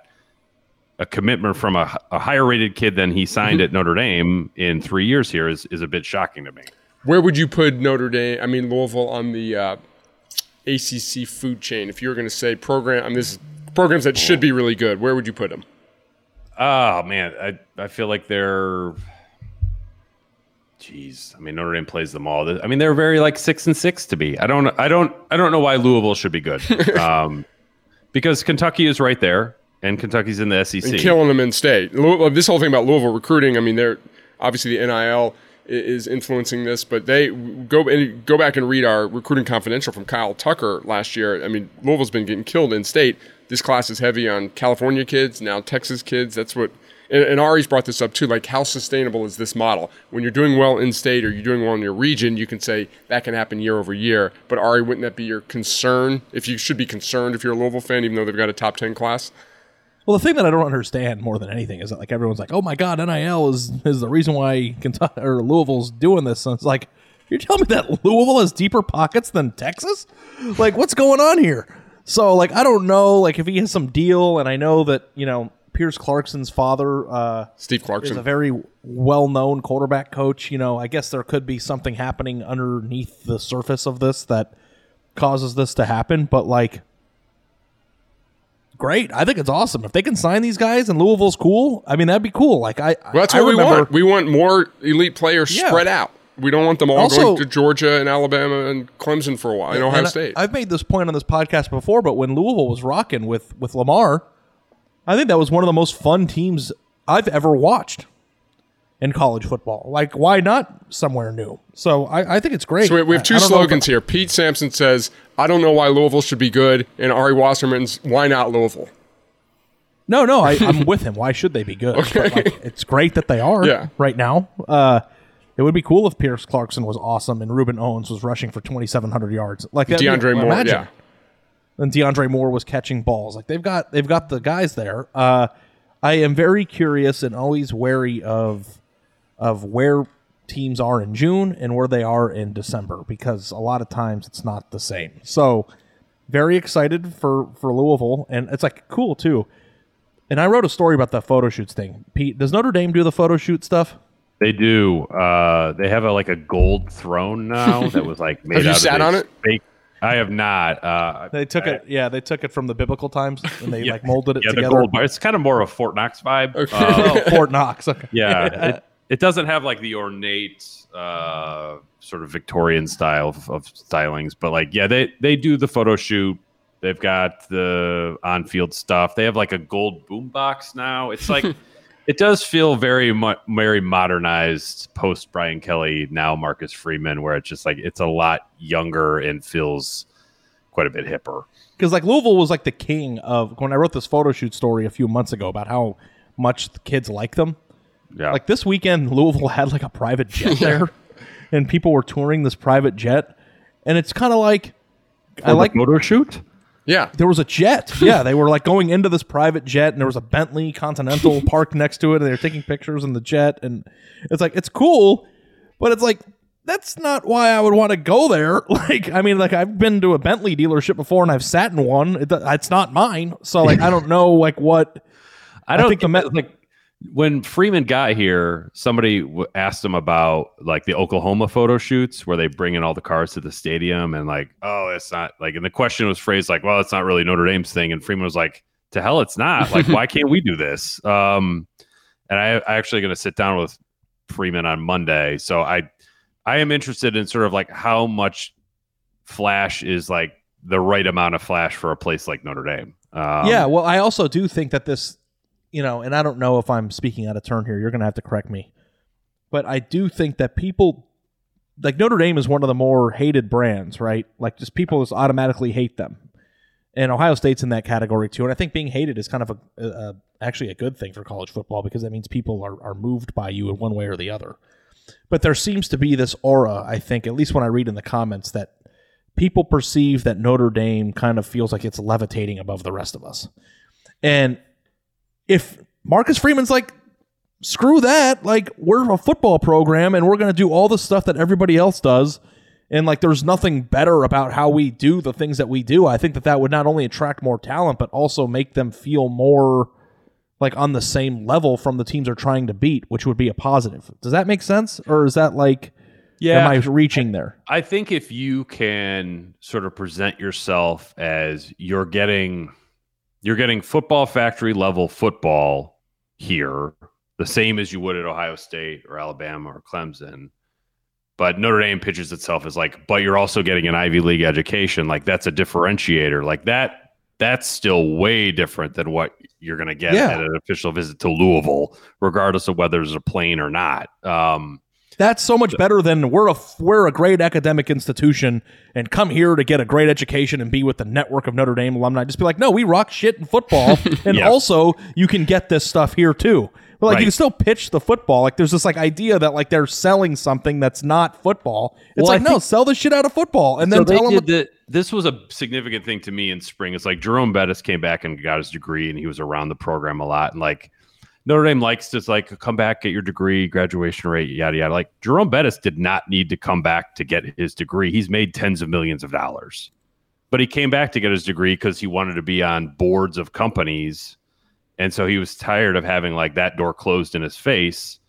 a commitment from a, a higher rated kid than he signed at Notre Dame in three years here is is a bit shocking to me. Where would you put Notre Dame? I mean Louisville on the uh, A C C food chain. If you were going to say program, I mean this is programs that should be really good. Where would you put them? Oh man, I I feel like they're. Jeez, I mean Notre Dame plays them all. I mean they're very like six and six to me. I don't I don't I don't know why Louisville should be good, um, because Kentucky is right there and Kentucky's in the S E C. And killing them in state. Louisville, this whole thing about Louisville recruiting. I mean they're obviously the N I L is influencing this, but they go and go back and read our recruiting confidential from Kyle Tucker last year. I mean, Louisville's been getting killed in state. This class is heavy on California kids, now Texas kids. That's what, and, and Ari's brought this up too. Like, how sustainable is this model? When you're doing well in state or you're doing well in your region, you can say that can happen year over year. But Ari, wouldn't that be your concern? If you should be concerned if you're a Louisville fan, even though they've got a top ten class. Well, the thing that I don't understand more than anything is that like everyone's like, "Oh my God, N I L is is the reason why Kentucky or Louisville's doing this." And it's like, you're telling me that Louisville has deeper pockets than Texas? Like, what's going on here? So, like, I don't know, like if he has some deal, and I know that you know Pierce Clarkson's father, uh, Steve Clarkson, is a very well-known quarterback coach. You know, I guess there could be something happening underneath the surface of this that causes this to happen, but like. Great. I think it's awesome. If they can sign these guys and Louisville's cool, I mean, that'd be cool. Like I, well, that's I what remember, we want. We want more elite players Yeah. spread out. We don't want them all Also- going to Georgia and Alabama and Clemson for a while, and Ohio and I- State. I've made this point on this podcast before, but when Louisville was rocking with, with Lamar, I think that was one of the most fun teams I've ever watched in college football. Like, why not somewhere new? So I, I think it's great. So we, we have two I- I don't know if slogans I- here. Pete Sampson says, "I don't know why Louisville should be good," and Ari Wasserman's, "Why not Louisville?" No, no, I, I'm with him. Why should they be good? Okay. But, like, it's great that they are Yeah. right now. Uh, it would be cool if Pierce Clarkson was awesome and Reuben Owens was rushing for twenty-seven hundred yards. Like that'd be- DeAndre Moore, imagine. yeah. And DeAndre Moore was catching balls. Like they've got they've got the guys there. Uh, I am very curious and always wary of of where teams are in June and where they are in December because a lot of times it's not the same. So very excited for for Louisville, and it's like cool too. And I wrote a story about the photo shoots thing. Pete, does Notre Dame do the photo shoot stuff? They do. Uh, they have a like a gold throne now that was like made Have you out sat of on this it? fake. I have not. Uh, They took I- it, yeah. They took it from the biblical times and they Yeah. like molded it Yeah, the together. gold bar. It's kind of more of a Fort Knox vibe. Okay. Um, Oh, Fort Knox. Okay. yeah, it, it doesn't have like the ornate uh, sort of Victorian style of, of stylings, but like yeah, they they do the photo shoot. They've got the on-field stuff. They have like a gold boombox now. It's like it does feel very mu- very modernized post Brian Kelly, now Marcus Freeman, where it's just like it's a lot younger and feels quite a bit hipper. Because like Louisville was like the king of when I wrote this photo shoot story a few months ago about how much the kids like them. Yeah, Like this weekend, Louisville had like a private jet there, and people were touring this private jet, and it's kind of like I Or the like photo shoot. Yeah. there was a jet. Yeah, they were like going into this private jet, and there was a Bentley Continental parked next to it, and they were taking pictures in the jet, and it's like it's cool, but it's like that's not why I would want to go there. Like, I mean, like I've been to a Bentley dealership before, and I've sat in one. It, it's not mine, so like I don't know like what. I don't think the think Met- like when Freeman got here, somebody w- asked him about like the Oklahoma photo shoots where they bring in all the cars to the stadium and like, oh, it's not like, and the question was phrased like, well, it's not really Notre Dame's thing. And Freeman was like, to hell, it's not. Like, why can't we do this? Um, and I, I actually going to sit down with Freeman on Monday. So I, I am interested in sort of like how much flash is like the right amount of flash for a place like Notre Dame. Um, Yeah, well, I also do think that this, you know, and I don't know if I'm speaking out of turn here. You're going to have to correct me. But I do think that people, like Notre Dame is one of the more hated brands, right? Like just people just automatically hate them. And Ohio State's in that category too. And I think being hated is kind of a, a, a actually a good thing for college football because that means people are, are moved by you in one way or the other. But there seems to be this aura, I think, at least when I read in the comments, that people perceive that Notre Dame kind of feels like it's levitating above the rest of us. And if Marcus Freeman's like, screw that, like we're a football program and we're going to do all the stuff that everybody else does, and like there's nothing better about how we do the things that we do, I think that that would not only attract more talent, but also make them feel more like on the same level from the teams they're trying to beat, which would be a positive. Does that make sense? Or is that like, Yeah. am I reaching there? I think if you can sort of present yourself as you're getting you're getting football factory level football here, the same as you would at Ohio State or Alabama or Clemson, but Notre Dame pitches itself as like, but you're also getting an Ivy League education. Like that's a differentiator. Like that, that's still way different than what you're going to get Yeah. at an official visit to Louisville, regardless of whether there's a plane or not. Um, That's so much better than we're a we're a great academic institution and come here to get a great education and be with the network of Notre Dame alumni. Just be like, no, we rock shit in football, and Yeah. also you can get this stuff here too. But like Right. you can still pitch the football. Like there's this like idea that like they're selling something that's not football. It's Well, I like no, think- sell the shit out of football and So then they tell them. did the, this was a significant thing to me in spring. It's like Jerome Bettis came back and got his degree, and he was around the program a lot. And like Notre Dame likes to like come back, get your degree, graduation rate, yada yada. Like Jerome Bettis did not need to come back to get his degree. He's made tens of millions of dollars, but he came back to get his degree because he wanted to be on boards of companies. And so he was tired of having like that door closed in his face.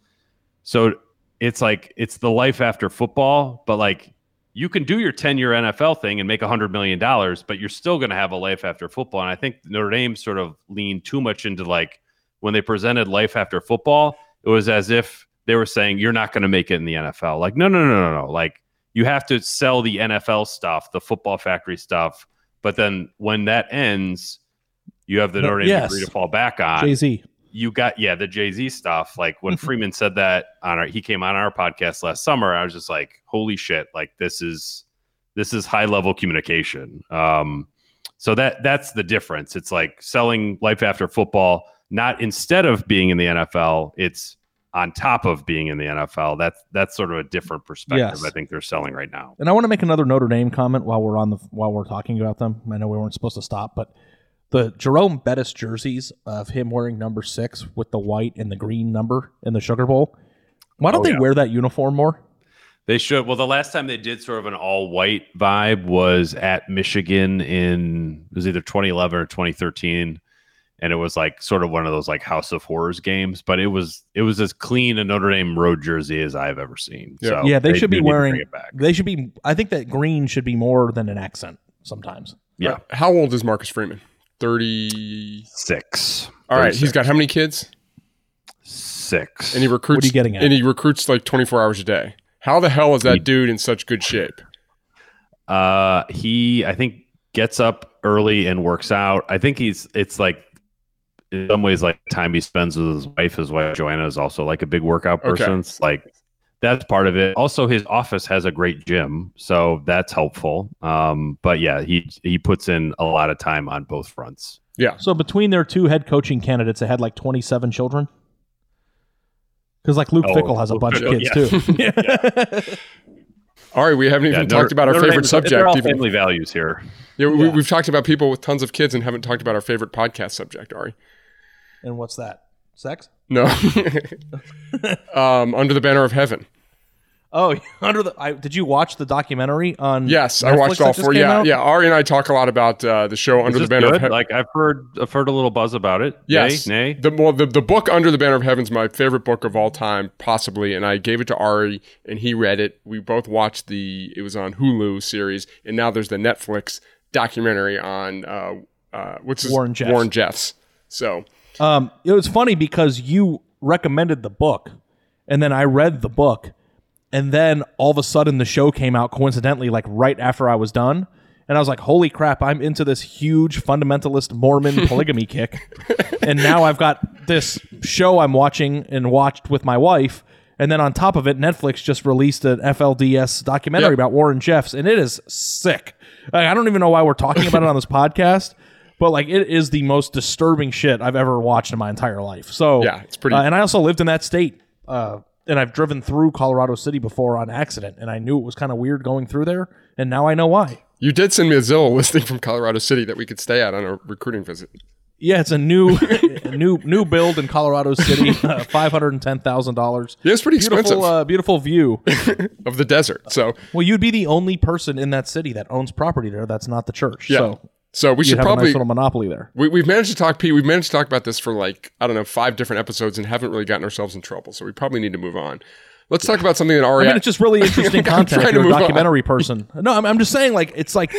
So it's like, it's the life after football, but like you can do your ten year N F L thing and make a hundred million dollars, but you're still going to have a life after football. And I think Notre Dame sort of leaned too much into like, when they presented life after football, it was as if they were saying, you're not going to make it in the N F L. Like, no, no, no, no, no. Like you have to sell the N F L stuff, the football factory stuff. But then when that ends, you have the Notre Dame Yes. degree to fall back on. Jay-Z. You got, yeah, the Jay-Z stuff. Like when Freeman said that on our, he came on our podcast last summer, I was just like, holy shit. Like this is, this is high level communication. Um, so that, that's the difference. It's like selling life after football, not instead of being in the N F L, it's on top of being in the N F L. That's, that's sort of a different perspective. Yes. I think they're selling right now. And I want to make another Notre Dame comment while we're on the while we're talking about them. I know we weren't supposed to stop, but the Jerome Bettis jerseys of him wearing number six with the white and the green number in the Sugar Bowl. Why don't Oh, they yeah. wear that uniform more? They should. Well, the last time they did sort of an all white vibe was at Michigan in, it was either twenty eleven or twenty thirteen. And it was like sort of one of those like House of Horrors games, but it was it was as clean a Notre Dame road jersey as I've ever seen. Yeah. So Yeah, they, should do be need to wearing. bring it back. They should be. I think that green should be more than an accent sometimes. Yeah, Uh, how old is Marcus Freeman? thirty. six. All right. He's thirty-six. got how many kids? six. And he recruits. What are you getting at? And he recruits like twenty-four hours a day. How the hell is that He- dude in such good shape? Uh, he I think gets up early and works out. I think he's it's like in some ways like time he spends with his wife. His wife Joanna is also like a big workout Okay. person. It's like that's part of it. Also, his office has a great gym, so that's helpful. Um, but yeah, he he puts in a lot of time on both fronts. Yeah. So between their two head coaching candidates, they had like twenty-seven children. Because like Luke Oh, Fickle has a Luke bunch Fickle, of kids too. All right. We haven't even Yeah, talked Notre- about our Notre favorite Dame- subject. They're all even. family values here. Yeah, we, Yeah. We've talked about people with tons of kids and haven't talked about our favorite podcast subject, Ari. And what's that? Sex? No. um, Under the Banner of Heaven. Oh, under the. I, did you watch the documentary on? Yes, I Netflix watched that all just four. came Yeah, out? yeah. Ari and I talk a lot about uh, the show Under Is the this Banner of good? Heaven. Like I've heard, I've heard a little buzz about it. Yes. Nay, nay. The, well, the the book Under the Banner of Heaven is my favorite book of all time, possibly. And I gave it to Ari, and he read it. We both watched the. It was on Hulu series, and now there's the Netflix documentary on uh, uh, what's his, Warren Jeffs. Warren Jeffs. So Um, it was funny because you recommended the book, and then I read the book, and then all of a sudden the show came out coincidentally, like right after I was done, and I was like, "Holy crap! I'm into this huge fundamentalist Mormon polygamy kick," and now I've got this show I'm watching and watched with my wife. And then on top of it, Netflix just released an F L D S documentary Yep. about Warren Jeffs, and it is sick. Like, I don't even know why we're talking about it on this podcast, but like it is the most disturbing shit I've ever watched in my entire life. So Yeah, it's pretty- Uh, and I also lived in that state, uh, and I've driven through Colorado City before on accident, and I knew it was kind of weird going through there, and now I know why. you did send me a Zillow listing from Colorado City that we could stay at on a recruiting visit. Yeah, it's a new, a new, new build in Colorado City, uh, five hundred and ten thousand dollars. Yeah, it's pretty Beautiful, expensive uh, beautiful view. of the desert. So Well, you'd be the only person in that city that owns property there. That's not the church. yeah, So so we you'd should have a probably nice little monopoly there. We, we've managed to talk, Pete. We've managed to talk about this for like, I don't know, five different episodes and haven't really gotten ourselves in trouble. So we probably need to move on. Let's talk about something that I Ari. mean, it's just really interesting I'm content trying if to you're a move on. documentary person. No, I'm, I'm just saying, like, it's like,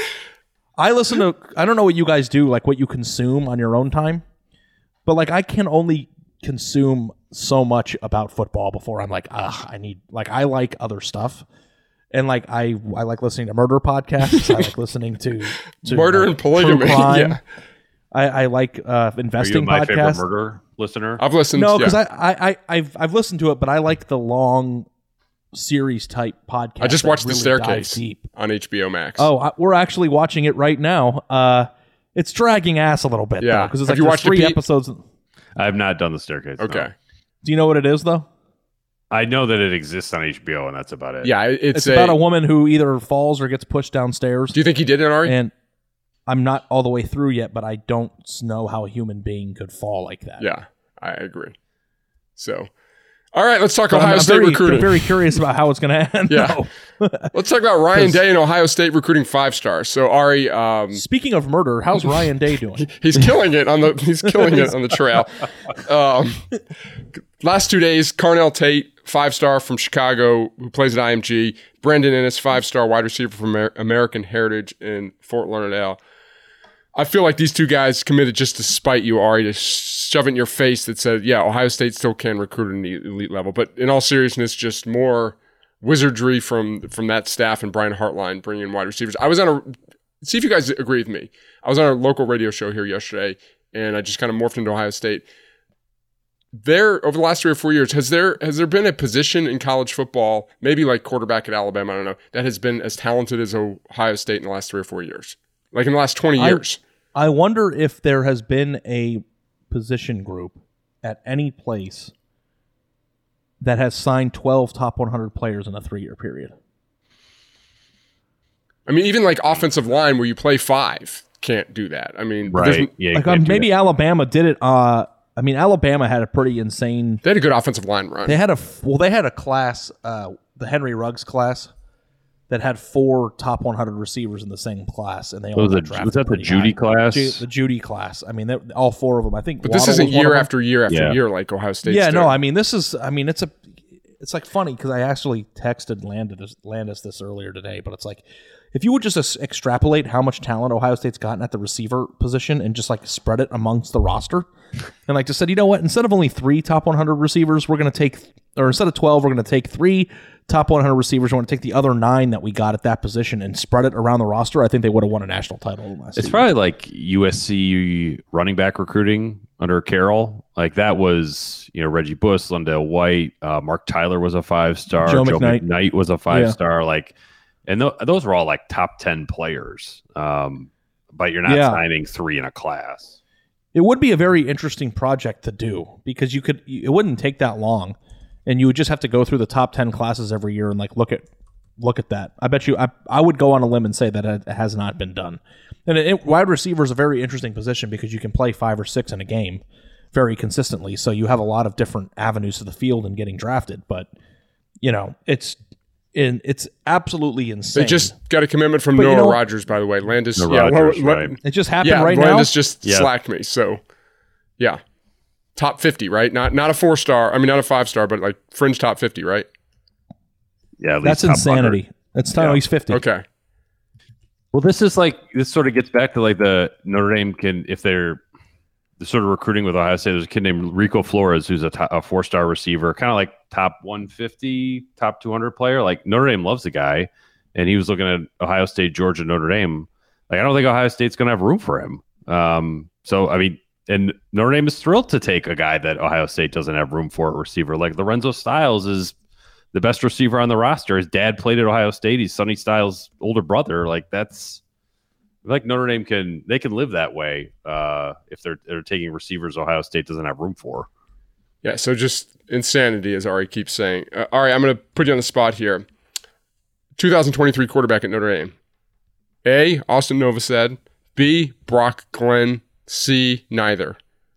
I listen to, I don't know what you guys do, like what you consume on your own time, but like, I can only consume so much about football before I'm like, ah, I need, like, I like other stuff. And like, I, I like listening to murder podcasts. I like listening to, to Murder like, and polygamy, true crime. yeah. I, I like uh, Are you investing my favorite podcasts. murder listener? I've listened. No, yeah. because I, I, I, I've, I've listened to it, but I like the long series type podcast. I just that watched really The Staircase dives deep. on H B O Max. Oh, I, we're actually watching it right now. Uh, it's dragging ass a little bit, Yeah. though, because it's Have like you there's watched it, three Pete? episodes. I have not done The Staircase. no. Okay. Do you know what it is, though? I know that it exists on H B O, and that's about it. Yeah, it's, It's a, about a woman who either falls or gets pushed downstairs. Do you think he did it, Ari? And I'm not all the way through yet, but I don't know how a human being could fall like that. Yeah, I agree. So, all right, let's talk But I'm- Ohio I'm State very, recruiting. I'm very curious about how it's going to end. Yeah. though. Let's talk about Ryan 'Cause- Day and Ohio State recruiting five stars. So, Ari, um, Speaking of murder, how's Ryan Day doing? he's killing it on the he's killing it on the trail. Um, last two days, Carnell Tate, five star from Chicago, who plays at I M G. Brendan Ennis, five star wide receiver from Amer- American Heritage in Fort Lauderdale. I feel like these two guys committed just to spite you, Ari, to shove it in your face that said, yeah, Ohio State still can recruit at an elite level. But in all seriousness, just more wizardry from from that staff and Brian Hartline bringing in wide receivers. I was on a, see if you guys agree with me. I was on a local radio show here yesterday, and I just kind of morphed into Ohio State. There, over the last three or four years, has there has there been a position in college football, maybe like quarterback at Alabama, I don't know, that has been as talented as Ohio State in the last three or four years? Like in the last twenty years. I wonder if there has been a position group at any place that has signed twelve top one hundred players in a three-year period. I mean, even like offensive line where you play five can't do that. I mean, there's- Right. Yeah, you Like can't um, do maybe that. Alabama did it. Uh, I mean, Alabama had a pretty insane. they had a good offensive line run. They had a well, they had a class, uh, the Henry Ruggs class, that had four top one hundred receivers in the same class, and they all was, got it, drafted was that the pretty Judy high. class? Ju- the Judy class. I mean, they- all four of them. I think. But this Waddle isn't was one of year them. after year after Yeah. year like Ohio State's Yeah, no, doing. I mean, this is. I mean, it's a. It's like funny because I actually texted Landis, Landis this earlier today, but it's like if you would just ex- extrapolate how much talent Ohio State's gotten at the receiver position and just like spread it amongst the roster, and like just said, you know what? Instead of only three top one hundred receivers, we're going to take, or instead of twelve, we're going to take three top one hundred receivers. We're going to take the other nine that we got at that position and spread it around the roster. I think they would have won a national title last It's year. probably like U S C running back recruiting under Carroll. Like that was, you know, Reggie Bush, Lindell White, uh, Mark Tyler was a five star, Joe Joe McKnight. McKnight was a five star. Like, and th- those were all like top ten players. Um, but you're not Yeah. signing three in a class. It would be a very interesting project to do because you could. It wouldn't take that long, and you would just have to go through the top ten classes every year and like look at look at that. I bet you. I I would go on a limb and say that it has not been done. And it, it- wide receiver is a very interesting position because you can play five or six in a game very consistently. So you have a lot of different avenues to the field and getting drafted. But you know, it's in it's absolutely insane. They just got a commitment from But you Noah know what? Rogers, by the way. Landis, No yeah, Rodgers, Lo- right. it just happened yeah, right Landis now. just Yeah. slacked me. So, yeah, top fifty, right? Not not a four star. I mean, not a five star, but like fringe top fifty, right? Yeah, at That's least top one hundred. insanity. That's time Yeah. he's fifty. Okay. Well, this is like this sort of gets back to like the Notre Dame can if they're the sort of recruiting with Ohio State. There's a kid named Rico Flores who's a, top, a four star receiver, kind of like top one fifty, top two hundred player. Like Notre Dame loves the guy, and he was looking at Ohio State, Georgia, Notre Dame. Like I don't think Ohio State's going to have room for him. Um, so I mean, and Notre Dame is thrilled to take a guy that Ohio State doesn't have room for at receiver. Like Lorenzo Styles is the best receiver on the roster. His dad played at Ohio State. He's Sonny Styles' older brother. Like that's like Notre Dame can they can live that way uh, if they're they're taking receivers Ohio State doesn't have room for. Yeah, so just insanity, as Ari keeps saying. Uh, Ari, I'm going to put you on the spot here. twenty twenty-three quarterback at Notre Dame. A, Austin Novosad. B, Brock Glenn. C, neither.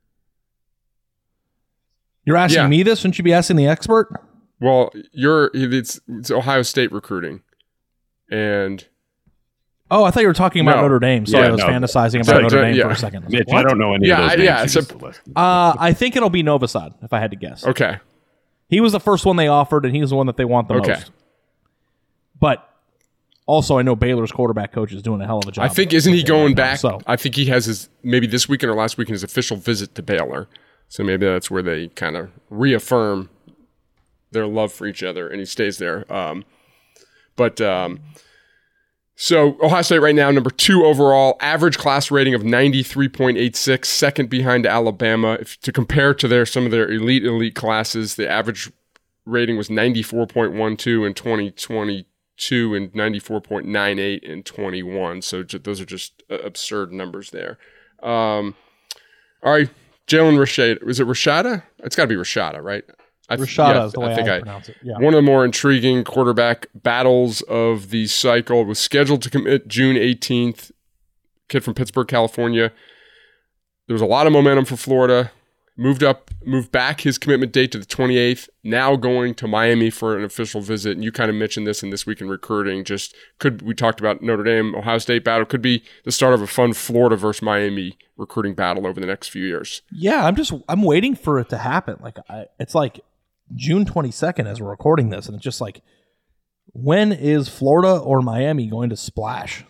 You're asking Yeah. me this? Shouldn't you be asking the expert? Well, you're it's, it's Ohio State recruiting. And Oh, I thought you were talking about No. Notre Dame. Sorry, Yeah, I was no. fantasizing about So- Notre so- Dame yeah. for a second. I was Mitch, like, I what? don't know any Yeah, of I- those names. yeah, you so- just listed. Uh, I think it'll be Novosad, if I had to guess. okay. He was the first one they offered, and he's the one that they want the Okay. most. But also, I know Baylor's quarterback coach is doing a hell of a job. I think isn't he right going now, back? So I think he has his maybe this weekend or last weekend his official visit to Baylor. So maybe that's where they kind of reaffirm their love for each other, and he stays there. Um, but um, so Ohio State right now number two overall, average class rating of ninety-three point eight six, second behind Alabama. If to compare to their some of their elite elite classes, the average rating was ninety-four point one two in twenty twenty-two and ninety-four point nine eight in twenty-one. So j- those are just uh, absurd numbers there. Um, all right, Jalen Rashada. Was it Rashada? It's got to be Rashada, right? I th- Rashada yeah, is the way I, think I pronounce it. Yeah. One of the more intriguing quarterback battles of the cycle. Was scheduled to commit June eighteenth. Kid from Pittsburgh, California. There was a lot of momentum for Florida. Moved up, moved back his commitment date to the twenty-eighth. Now going to Miami for an official visit. And you kind of mentioned this in This Week in Recruiting. Just could we talked about Notre Dame, Ohio State battle. Could be the start of a fun Florida versus Miami recruiting battle over the next few years. Yeah, I'm just I'm waiting for it to happen. Like I, it's like June twenty-second as we're recording this, and it's just like, when is Florida or Miami going to splash?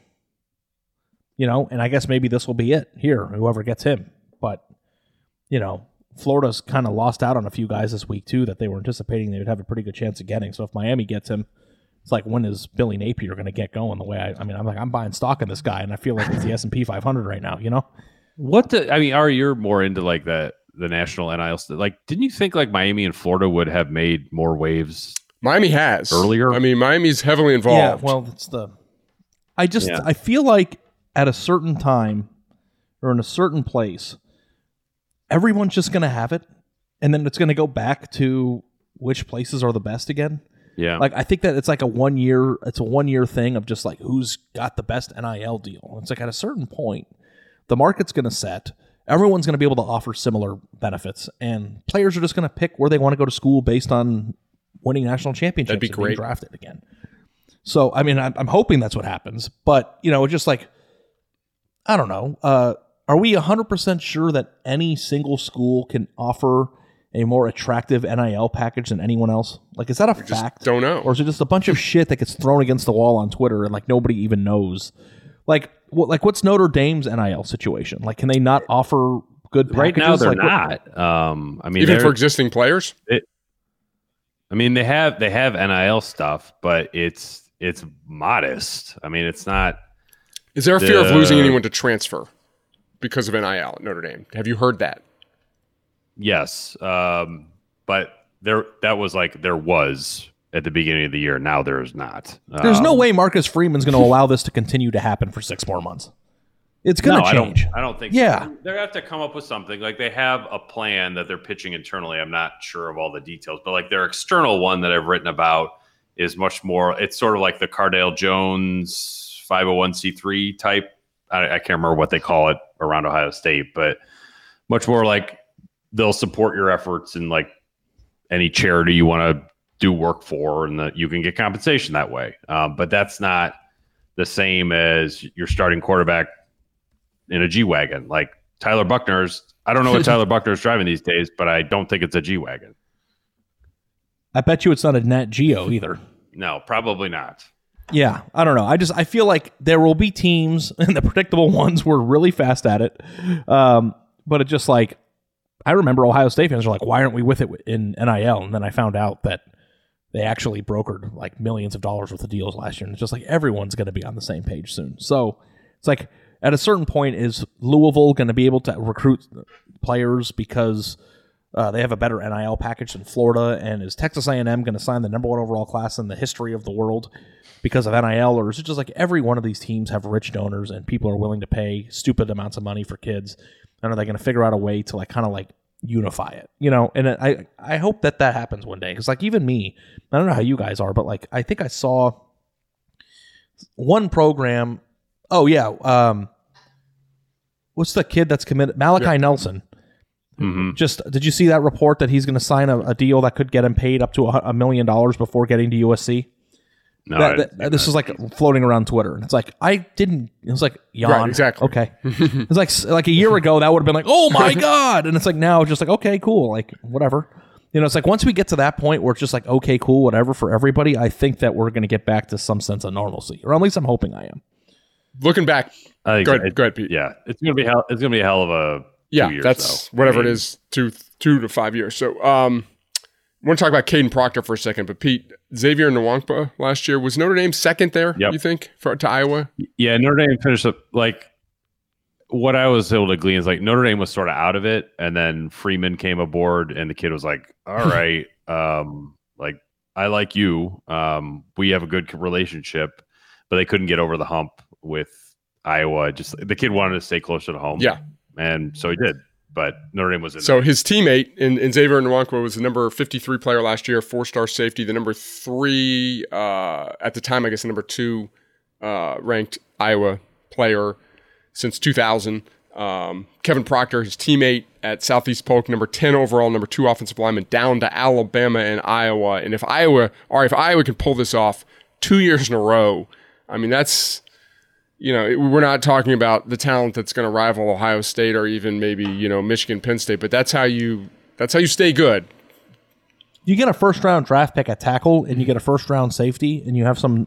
You know, and I guess maybe this will be it here, whoever gets him. But you know, Florida's kind of lost out on a few guys this week, too, that they were anticipating they would have a pretty good chance of getting. So if Miami gets him, it's like, when is Billy Napier going to get going the way I, I mean, I'm like, I'm buying stock in this guy, and I feel like it's the S and P five hundred right now, you know? What the, I mean, Ari, you're more into like the, the national N I L stuff. Like, didn't you think like Miami and Florida would have made more waves? Miami has. Earlier? I mean, Miami's heavily involved. Yeah, well, it's the, I just, Yeah. I feel like at a certain time or in a certain place, everyone's just going to have it, and then it's going to go back to which places are the best again. Yeah. Like, I think that it's like a one year, it's a one year thing of just like who's got the best N I L deal. It's like at a certain point, the market's going to set. Everyone's going to be able to offer similar benefits, and players are just going to pick where they want to go to school based on winning national championships. That'd be and being great. drafted again. So, I mean, I'm, I'm hoping that's what happens, but you know, it's just like, I don't know. Uh, Are we one hundred percent sure that any single school can offer a more attractive N I L package than anyone else? Like, is that a just fact? don't know. Or is it just a bunch of shit that gets thrown against the wall on Twitter and, like, nobody even knows? Like, what, like what's Notre Dame's N I L situation? Like, can they not offer good packages? Right now, they're like, not. Um, I mean, Even they're- for existing players? It, I mean, they have they have N I L stuff, but it's it's modest. I mean, it's not. Is there a fear of The- losing anyone to transfer because of N I L at Notre Dame? Have you heard that? Yes, um, but there that was like there was at the beginning of the year. Now there is not. There's Um, no way Marcus Freeman's going to allow this to continue to happen for six more months. It's going No, to I don't, change. I don't think Yeah. so. They have to come up with something. Like they have a plan that they're pitching internally. I'm not sure of all the details, but like their external one that I've written about is much more, it's sort of like the Cardale Jones five oh one c three type. I, I can't remember what they call it around Ohio State, but much more like they'll support your efforts in like any charity you want to do work for, and that you can get compensation that way. Um, but that's not the same as your starting quarterback in a G-Wagon. Like Tyler Buckner's, I don't know what Tyler Buckner's driving these days, but I don't think it's a G-Wagon. I bet you it's not a Nat Geo either. No, probably not. Yeah, I don't know. I just I feel like there will be teams, and the predictable ones were really fast at it. Um, but it just like, I remember Ohio State fans are like, why aren't we with it in N I L? And then I found out that they actually brokered like millions of dollars worth of deals last year. And it's just like everyone's going to be on the same page soon. So it's like at a certain point, is Louisville going to be able to recruit players because uh, they have a better N I L package than Florida? And is Texas A and M going to sign the number one overall class in the history of the world because of N I L? Or is it just like every one of these teams have rich donors and people are willing to pay stupid amounts of money for kids? And are they going to figure out a way to like kind of like unify it, you know? And I I hope that that happens one day, because like even me, I don't know how you guys are, but like I think I saw one program. Oh yeah, um, what's the kid that's committed? Malachi Yeah. Nelson. Mm-hmm. Just did you see that report that he's going to sign a, a deal that could get him paid up to a, a million dollars before getting to U S C? No, That- I that- didn't see this that. is like floating around Twitter. It's like I didn't. It was like yawn. Right, exactly. Okay. It's like like a year ago that would have been like, oh my god, and it's like now just like okay, cool, like whatever. You know, it's like once we get to that point where it's just like okay, cool, whatever for everybody, I think that we're going to get back to some sense of normalcy, or at least I'm hoping I am. Looking back, I think go so. ahead, It- go ahead, Pete. Yeah, it's gonna be hell. It's gonna be a hell of a Yeah, two years, that's though. whatever I mean, it is, two two to five years. So, um, I want to talk about Caden Proctor for a second. But Pete, Xavier Nwankpa last year, was Notre Dame second there? Yep. You think for to Iowa? Yeah, Notre Dame finished up like what I was able to glean is like Notre Dame was sort of out of it, and then Freeman came aboard, and the kid was like, "All right, um, Like, I like you. Um, we have a good relationship, but they couldn't get over the hump with Iowa. Just the kid wanted to stay closer to home. Yeah. And so he did. But Notre Dame was in So there. his teammate in, in Xavier Nwankwo was the number fifty-three player last year, four-star safety, the number three, uh, at the time, I guess the number two uh, ranked Iowa player since two thousand. Um, Kevin Proctor, his teammate at Southeast Polk, number ten overall, number two offensive lineman, down to Alabama and Iowa. And if Iowa, or if Iowa can pull this off two years in a row, I mean, that's, you know, we're not talking about the talent that's going to rival Ohio State or even maybe, you know, Michigan, Penn State, but that's how you that's how you stay good. You get a first round draft pick at tackle, and you get a first round safety, and you have some.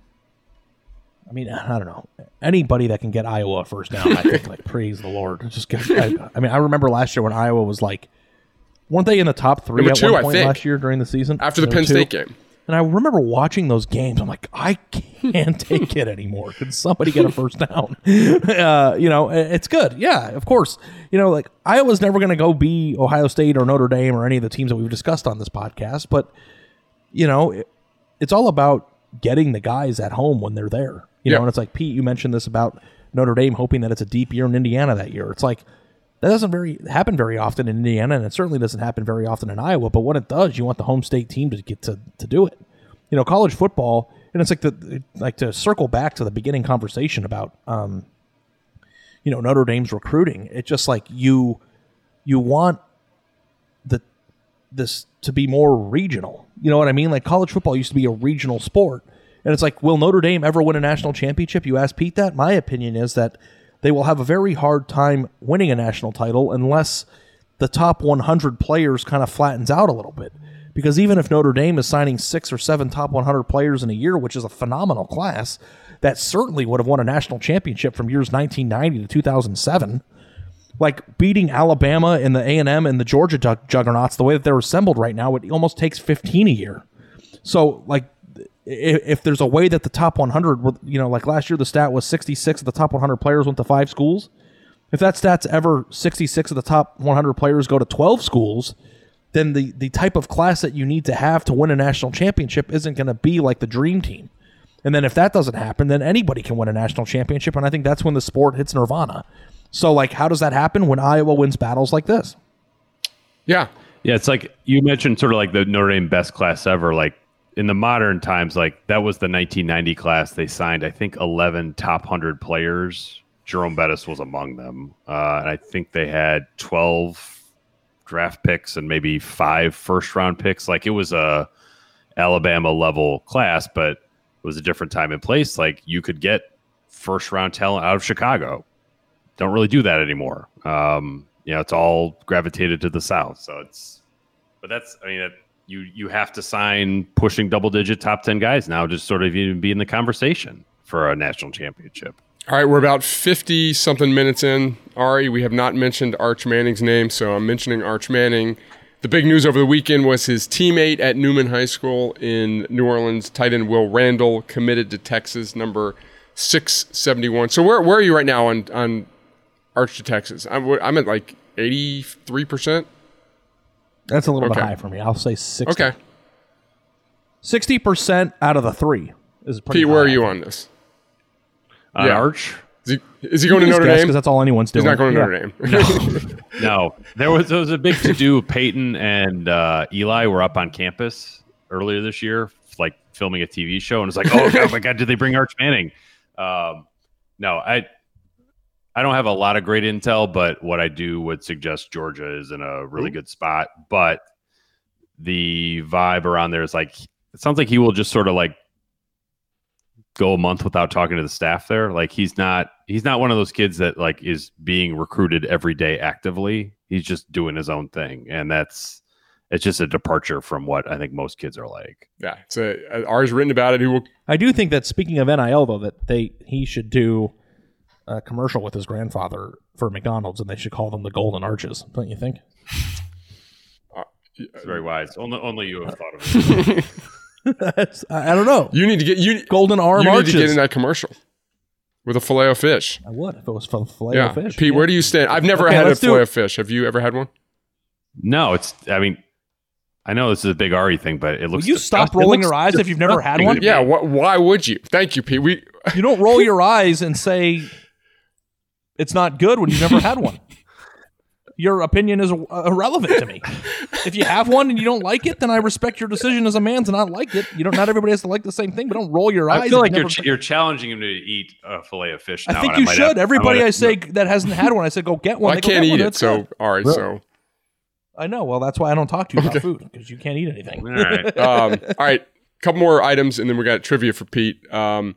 I mean, I don't know, anybody that can get Iowa a first down. I think, like, praise the Lord. Just get, I, I mean, I remember last year when Iowa was like, weren't they in the top three Number at two, one I point think. last year during the season After the Number Penn two? State game. And I remember watching those games. I'm like, I can't take it anymore. Can somebody get a first down? Uh, you know, it's good. Yeah, of course. You know, like, Iowa's never going to go be Ohio State or Notre Dame or any of the teams that we've discussed on this podcast. But, you know, it, it's all about getting the guys at home when they're there. You know, Yeah. and it's like, Pete, you mentioned this about Notre Dame hoping that it's a deep year in Indiana that year. It's like, that doesn't very happen very often in Indiana, and it certainly doesn't happen very often in Iowa. But when it does, you want the home state team to get to, to do it. You know, college football, and it's like the like to circle back to the beginning conversation about, um, you know, Notre Dame's recruiting. It's just like you you want the this to be more regional. You know what I mean? Like, college football used to be a regional sport, and it's like, will Notre Dame ever win a national championship? You ask Pete that. My opinion is that they will have a very hard time winning a national title unless the top one hundred players kind of flattens out a little bit. Because even if Notre Dame is signing six or seven top one hundred players in a year, which is a phenomenal class, that certainly would have won a national championship from years nineteen ninety to two thousand seven. Like, beating Alabama and the A and M and the Georgia jug- juggernauts the way that they're assembled right now, it almost takes fifteen a year. So, like, if, if there's a way that the top one hundred, you know, like last year the stat was sixty-six of the top one hundred players went to five schools. If that stat's ever sixty-six of the top one hundred players go to twelve schools, then the, the type of class that you need to have to win a national championship isn't going to be like the dream team. And then if that doesn't happen, then anybody can win a national championship, and I think that's when the sport hits nirvana. So, like, how does that happen? When Iowa wins battles like this. Yeah. Yeah, it's like you mentioned sort of like the Notre Dame best class ever. Like, in the modern times, like, that was the nineteen ninety class. They signed, I think, eleven top one hundred players. Jerome Bettis was among them. Uh, and I think they had twelve draft picks and maybe five first round picks. Like, it was a Alabama level class, but it was a different time and place. Like, you could get first round talent out of Chicago. Don't really do that anymore. Um, you know, it's all gravitated to the South. So it's, but that's, I mean, it, you, you have to sign pushing double digit top ten guys now, just sort of even be in the conversation for a national championship. All right, we're about fifty-something minutes in. Ari, we have not mentioned Arch Manning's name, so I'm mentioning Arch Manning. The big news over the weekend was his teammate at Newman High School in New Orleans, tight end Will Randall, committed to Texas, number six seventy-one. So where where are you right now on, on Arch to Texas? I'm, I'm at like eighty-three percent. That's a little Okay. bit high for me. I'll say sixty. Okay. sixty percent out of the three is pretty Pete, where high. are you on this? On Yeah. Arch? Is he, is he going to Notre Dame? Because that's all anyone's doing. He's not going to Yeah. Notre Dame. No, there was there was a big to do. Peyton and uh, Eli were up on campus earlier this year, like filming a T V show, and it's like, oh, oh my god, did they bring Arch Manning? Um, no, I I don't have a lot of great intel, but what I do would suggest Georgia is in a really good spot. But the vibe around there is like, it sounds like he will just sort of like go a month without talking to the staff there. Like, he's not he's not one of those kids that like is being recruited every day actively. He's just doing his own thing, and that's it's just a departure from what I think most kids are like. Yeah, it's a, Ari's written about it. He will. I do think that, speaking of N I L, though, that they he should do a commercial with his grandfather for McDonald's, and they should call them the Golden Arches. Don't you think? It's very wise. Only only you have thought of it. That's, I I don't know. You need to get you. Golden arm You need arches. to get in that commercial with a filet of fish. I would if it was for filet Yeah, of fish. Pete, yeah. where do you stand? I've never Okay, had a let's do filet it. of fish. Have you ever had one? No, it's I mean, I know this is a big Ari thing, but it Will looks. you stop disgusting. rolling It looks your eyes if you've never had disgusting one? to me. Yeah, wh- why would you? Thank you, Pete. We You don't roll your eyes and say it's not good when you've never had one. Your opinion is irrelevant to me. If you have one and you don't like it, then I respect your decision as a man to not like it. You don't. Not everybody has to like the same thing, but don't roll your eyes. I feel if like you've you're never- ch- you're challenging him to eat a fillet of fish. I now, think and you might should. have- Everybody might I have- say that hasn't had one, I said go get one. well, I They go, can't "Get one, eat it, that's so good." all right, so I know. Well, that's why I don't talk to you about food because you can't eat anything. All right. um, all right, couple more items, and then we got trivia for Pete. Um,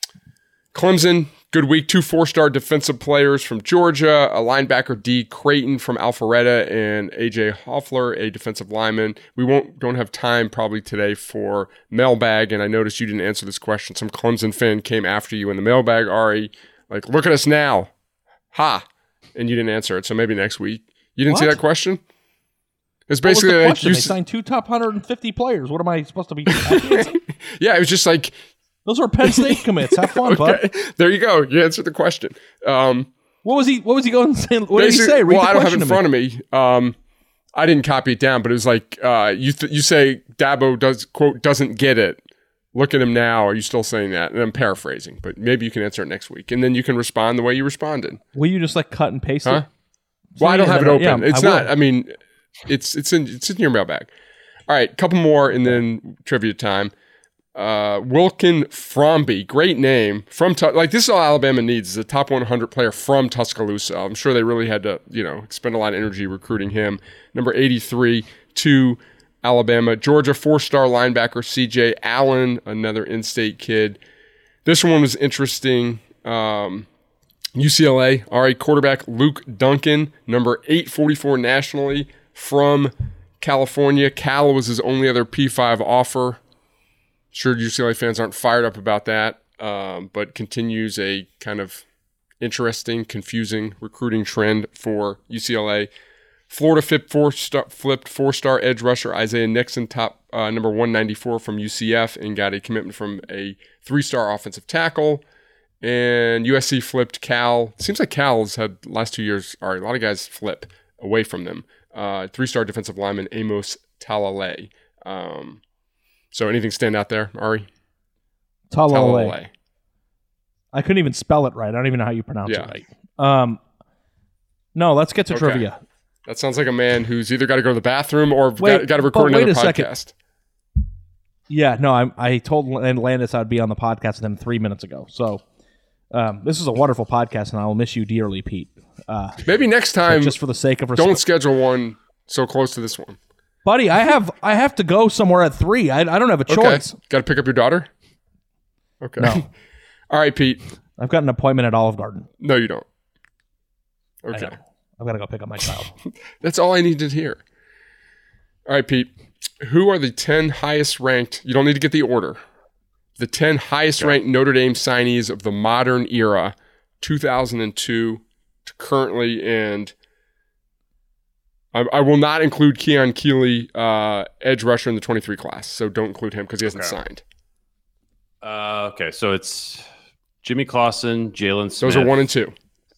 Clemson, good week. Two four-star defensive players from Georgia, a linebacker D. Creighton from Alpharetta, and A J Hoffler, a defensive lineman. We won't don't have time probably today for mailbag, and I noticed you didn't answer this question. Some Clemson fan came after you in the mailbag, Ari. Like, look at us now. Ha. And you didn't answer it, so maybe next week. You didn't see What? that question? It's What was the basically like question? you They s- signed two top one hundred fifty players. What am I supposed to be? I can't say- yeah, it was just like, Those are Penn State commits. Have fun, bud. okay, there you go. You answered the question. Um, What was he? What was he going to say? What did he Basically- say? Read well, the I don't have it question in to me. front of me. Um, I didn't copy it down, but it was like uh, you th- you say Dabo does quote doesn't get it. Look at him now. Are you still saying that? And I'm paraphrasing, but maybe you can answer it next week, and then you can respond the way you responded. Will you just like cut and paste Huh? it? Well, I don't have it Yeah, open. yeah, it's I not. will. I mean, it's it's in it's in your mailbag. All right, couple more, and then trivia time. Uh, Wilkin Fromby, great name from Tu- like this is all Alabama needs is a top one hundred player from Tuscaloosa. I'm sure they really had to you know spend a lot of energy recruiting him. Number eighty-three to Alabama, Georgia four-star linebacker C J Allen, another in-state kid. This one was interesting. Um, U C L A, all right, quarterback Luke Duncan, number eight forty-four nationally from California. Cal was his only other P five offer. Sure, U C L A fans aren't fired up about that, um, but continues a kind of interesting, confusing recruiting trend for U C L A. Florida flipped four-star, flipped four-star edge rusher Isaiah Nixon, top uh, number one ninety-four from U C F, and got a commitment from a three-star offensive tackle. And U S C flipped Cal. Seems like Cal's had last two years. All right, a lot of guys flip away from them. Uh, three-star defensive lineman Amos Talalay. Um, so anything stand out there, Ari? Talalay. I couldn't even spell it right. I don't even know how you pronounce Yeah. it right. Um, no, let's get to Okay. trivia. That sounds like a man who's either got to go to the bathroom or Wait, got, got to record but wait another a second. podcast. Yeah, no, I, I told Landis I'd be on the podcast with him three minutes ago. So um, this is a wonderful podcast, and I will miss you dearly, Pete. Uh, Maybe next time, just for the sake of respect. don't schedule one so close to this one. Buddy, I have I have to go somewhere at three. I, I don't have a Okay. choice. Got to pick up your daughter? Okay. No. All right, Pete. I've got an appointment at Olive Garden. No, you don't. I Okay. know. I've got to go pick up my child. That's all I need to hear. All right, Pete. Who are the ten highest ranked? You don't need to get the order. The ten highest ranked Notre Dame signees of the modern era, two thousand two to currently, and I, I will not include Keon Keeley, uh, edge rusher in the twenty-three class. So don't include him because he hasn't Okay. signed. Uh, okay, so it's Jimmy Clausen, Jalen Smith. Those are one and two.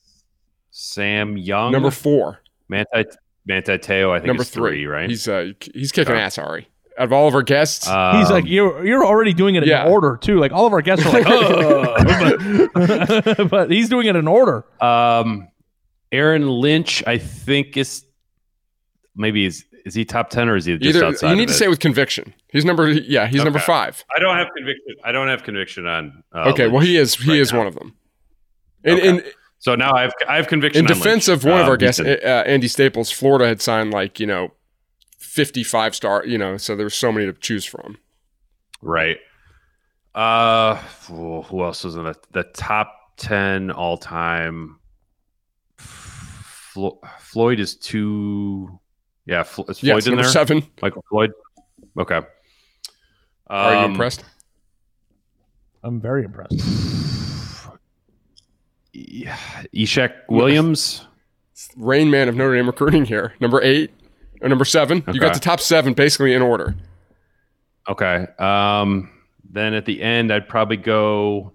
Sam Young. Number four, Manti, Manti Teo, I think number is three, three, right? He's uh, he's kicking Okay. ass, Ari. Out of all of our guests, Um, He's like, you're you're already doing it in yeah. order, too. Like, all of our guests are like, oh. but, but he's doing it in order. um, Aaron Lynch, I think is maybe is is he top ten or is he just either outside? you need of to it? say with conviction. He's number yeah, he's number Okay. five. I don't have conviction. I don't have conviction on. Uh, Okay, well Lynch he is he right is now. one of them. In Okay. in, So now I have I have conviction in on defense Lynch. of one of Um, our guests, he's in- uh, Andy Staples, Florida had signed like you know fifty-five star. You know, so there's so many to choose from. right. Uh, who who else was in the the top ten all time? Flo- Floyd is two. Yeah, Flo- is Floyd Yes, in number there? seven. Michael Floyd. Okay. Are you Um, impressed? I'm very impressed. Yeah, Ishak Williams. Rain Man of Notre Dame recruiting here. Number eight or number seven. You got Okay. the top seven basically in order. Okay. Um, then at the end, I'd probably go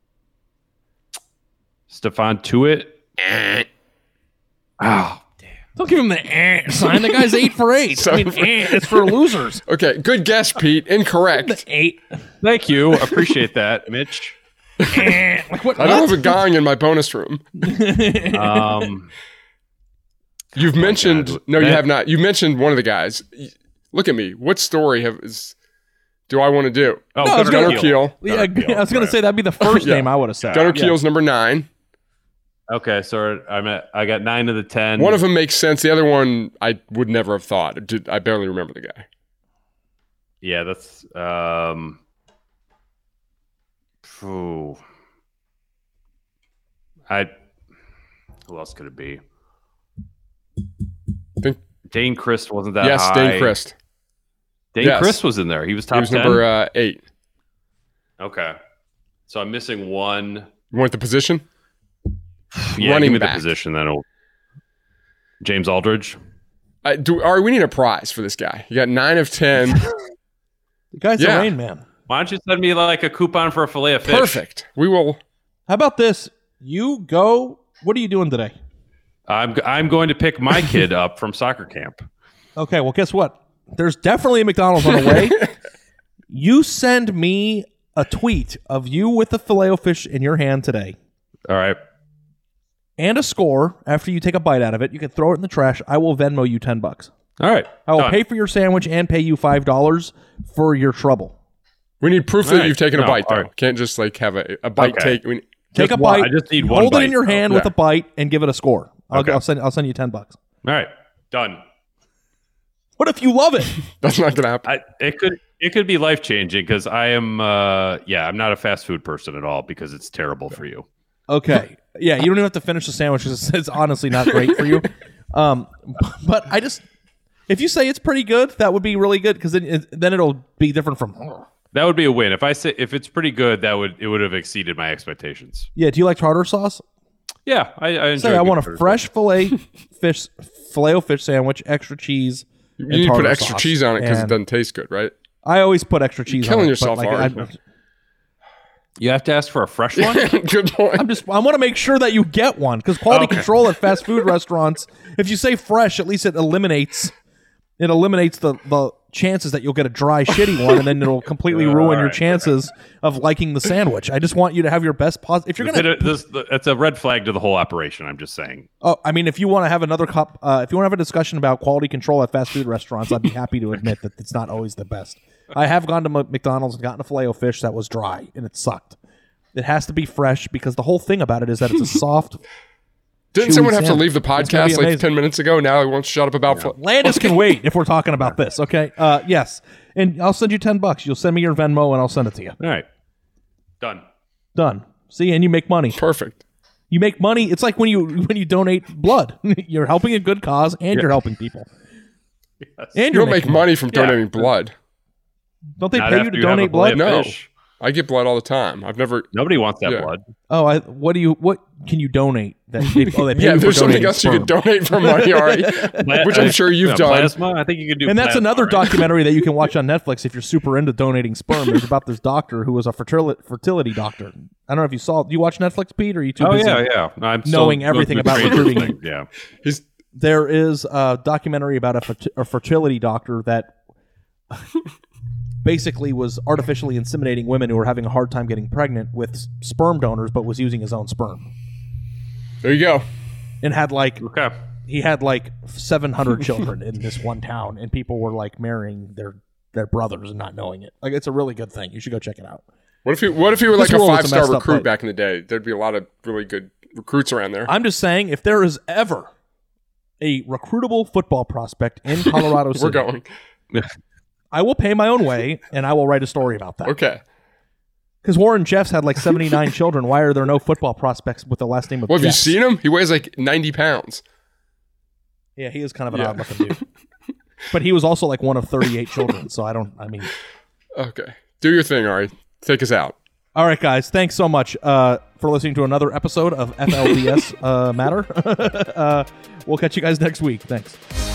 Stephon Tuitt. Oh, damn. Don't give him the eh sign. The guy's eight for eight. I mean, eh, it's for losers. Okay, good guess, Pete. Incorrect. Eight. Thank you. Appreciate that, Mitch. Eh. Like, what, I don't have a gong in my bonus room. Um, You've mentioned God. no, you That- have not. You mentioned one of the guys. Look at me. What story have is do I want to do? Oh, No, I was Gunnar gonna- Keel. Yeah, Gunnar Keel, I was going right. to say that'd be the first Yeah. name I would have said. Gunnar Yeah. Keel's number nine. Okay, so I'm at. I got nine of the ten. One of them makes sense. The other one I would never have thought. It did- I barely remember the guy. Yeah, that's. Um, phew. I. Who else could it be? I think Dane Christ wasn't that yes, high. Dane Christ. Dane Yes. Christ was in there. He was He top was ten. number uh, eight. Okay, so I'm missing one. You want the position? Yeah, Running give me back. the position. Then it'll... James Aldridge. Uh, do Ari? We need a prize for this guy. You got nine of ten. The guy's Yeah. a Rain Man. Why don't you send me like a coupon for a fillet of fish? Perfect. We will. How about this? You go. What are you doing today? I'm I'm going to pick my kid up from soccer camp. Okay, well, guess what? There's definitely a McDonald's on the way. You send me a tweet of you with the Filet-O-Fish in your hand today All right. and a score after you take a bite out of it. You can throw it in the trash. I will Venmo you ten bucks. All right. I will Done. pay for your sandwich and pay you five dollars for your trouble. We need proof All that right. you've taken a No, bite, though. all right. Can't just like have a, a bite Okay. take. We, Take Just a one. bite. I just need one Hold it in bite, your though. hand Yeah. with a bite and give it a score. I'll, Okay. I'll send. I'll send you ten bucks. All right. Done. What if you love it? that's not going to happen. I, it could it could be life changing because I am uh yeah I'm not a fast food person at all because it's terrible for you. Okay. Yeah, you don't even have to finish the sandwich because it's, it's honestly not great for you. Um, but I just, if you say it's pretty good, that would be really good because then, it, then it'll be different from. That would be a win if I say if it's pretty good. That would it would have exceeded my expectations. Yeah. Do you like tartar sauce? Yeah, I, I enjoy. Say I good want a tartar fresh fillet fish, filet o fish sandwich, extra cheese. You and need to put tartar extra sauce. cheese on it because it And doesn't taste good, right? I always put extra cheese. killing on it, yourself, but, Ari. I, You have to ask for a fresh one. Good point. I'm just. I want to make sure that you get one because quality Okay. control at fast food restaurants. If you say fresh, at least it eliminates. It eliminates the, the chances that you'll get a dry, shitty one, and then it'll completely ruin your right, chances of liking the sandwich. I just want you to have your best positive. If you're gonna, This, it's a red flag to the whole operation. I'm just saying. oh, I mean, if you want to have another cup, uh, if you want to have a discussion about quality control at fast food restaurants, I'd be happy to admit that it's not always the best. I have gone to M- McDonald's and gotten a Filet-O-Fish that was dry and it sucked. It has to be fresh because the whole thing about it is that it's a soft. Didn't chewy someone have to sandwich. leave the It's gonna be podcast like amazing. ten minutes ago? Now he won't shut up about. fl- Landis can wait if we're talking about this. Okay. Uh, yes, and I'll send you ten bucks. You'll send me your Venmo and I'll send it to you. All right, done. Done. See, and you make money. Perfect. You make money. It's like when you when you donate blood. You're helping a good cause and you're helping people. And You you're don't make making money from Yeah. donating blood. Don't they Not pay you after to you have a donate fillet blood? of No. fish. I get blood all the time. I've never. Nobody wants that Yeah. blood. Oh, I, what do you? What can you donate? That they, oh, they pay Yeah, you for there's something donating else you sperm. could donate for money, Ari, which I'm sure you've Yeah, done. Plasma. I think you could do. And that's plasma, another right? documentary that you can watch on Netflix if you're super into donating sperm. There's about this doctor who was a fertility fertility doctor. I don't know if you saw. Do you watch Netflix, Pete? Or are you too Oh busy? yeah, yeah. No, I'm still Knowing going everything through about Stranger recruiting. Things, Yeah. He's There is a documentary about a, ferti- a fertility doctor that basically was artificially inseminating women who were having a hard time getting pregnant with s- sperm donors, but was using his own sperm there. You go. and had like Okay. he had like seven hundred children in this one town, and people were like marrying their their brothers and not knowing it. Like, it's a really good thing. You should go check it out. What if you? What if you were This like a world is a five star messed up recruit place. back in the day? There'd be a lot of really good recruits around there. I'm just saying, if there is ever a recruitable football prospect in Colorado City, We're going. I will pay my own way, and I will write a story about that. Okay. Because Warren Jeffs had like seventy-nine children. Why are there no football prospects with the last name of Well, have you Jeffs? seen him? He weighs like ninety pounds. Yeah, he is kind of an Yeah. odd-looking dude. But he was also like one of thirty-eight children, so I don't, I mean... Okay. Do your thing, Ari. Take us out. All right, guys, thanks so much uh, for listening to another episode of F L D S uh, Matter. uh, we'll catch you guys next week. Thanks.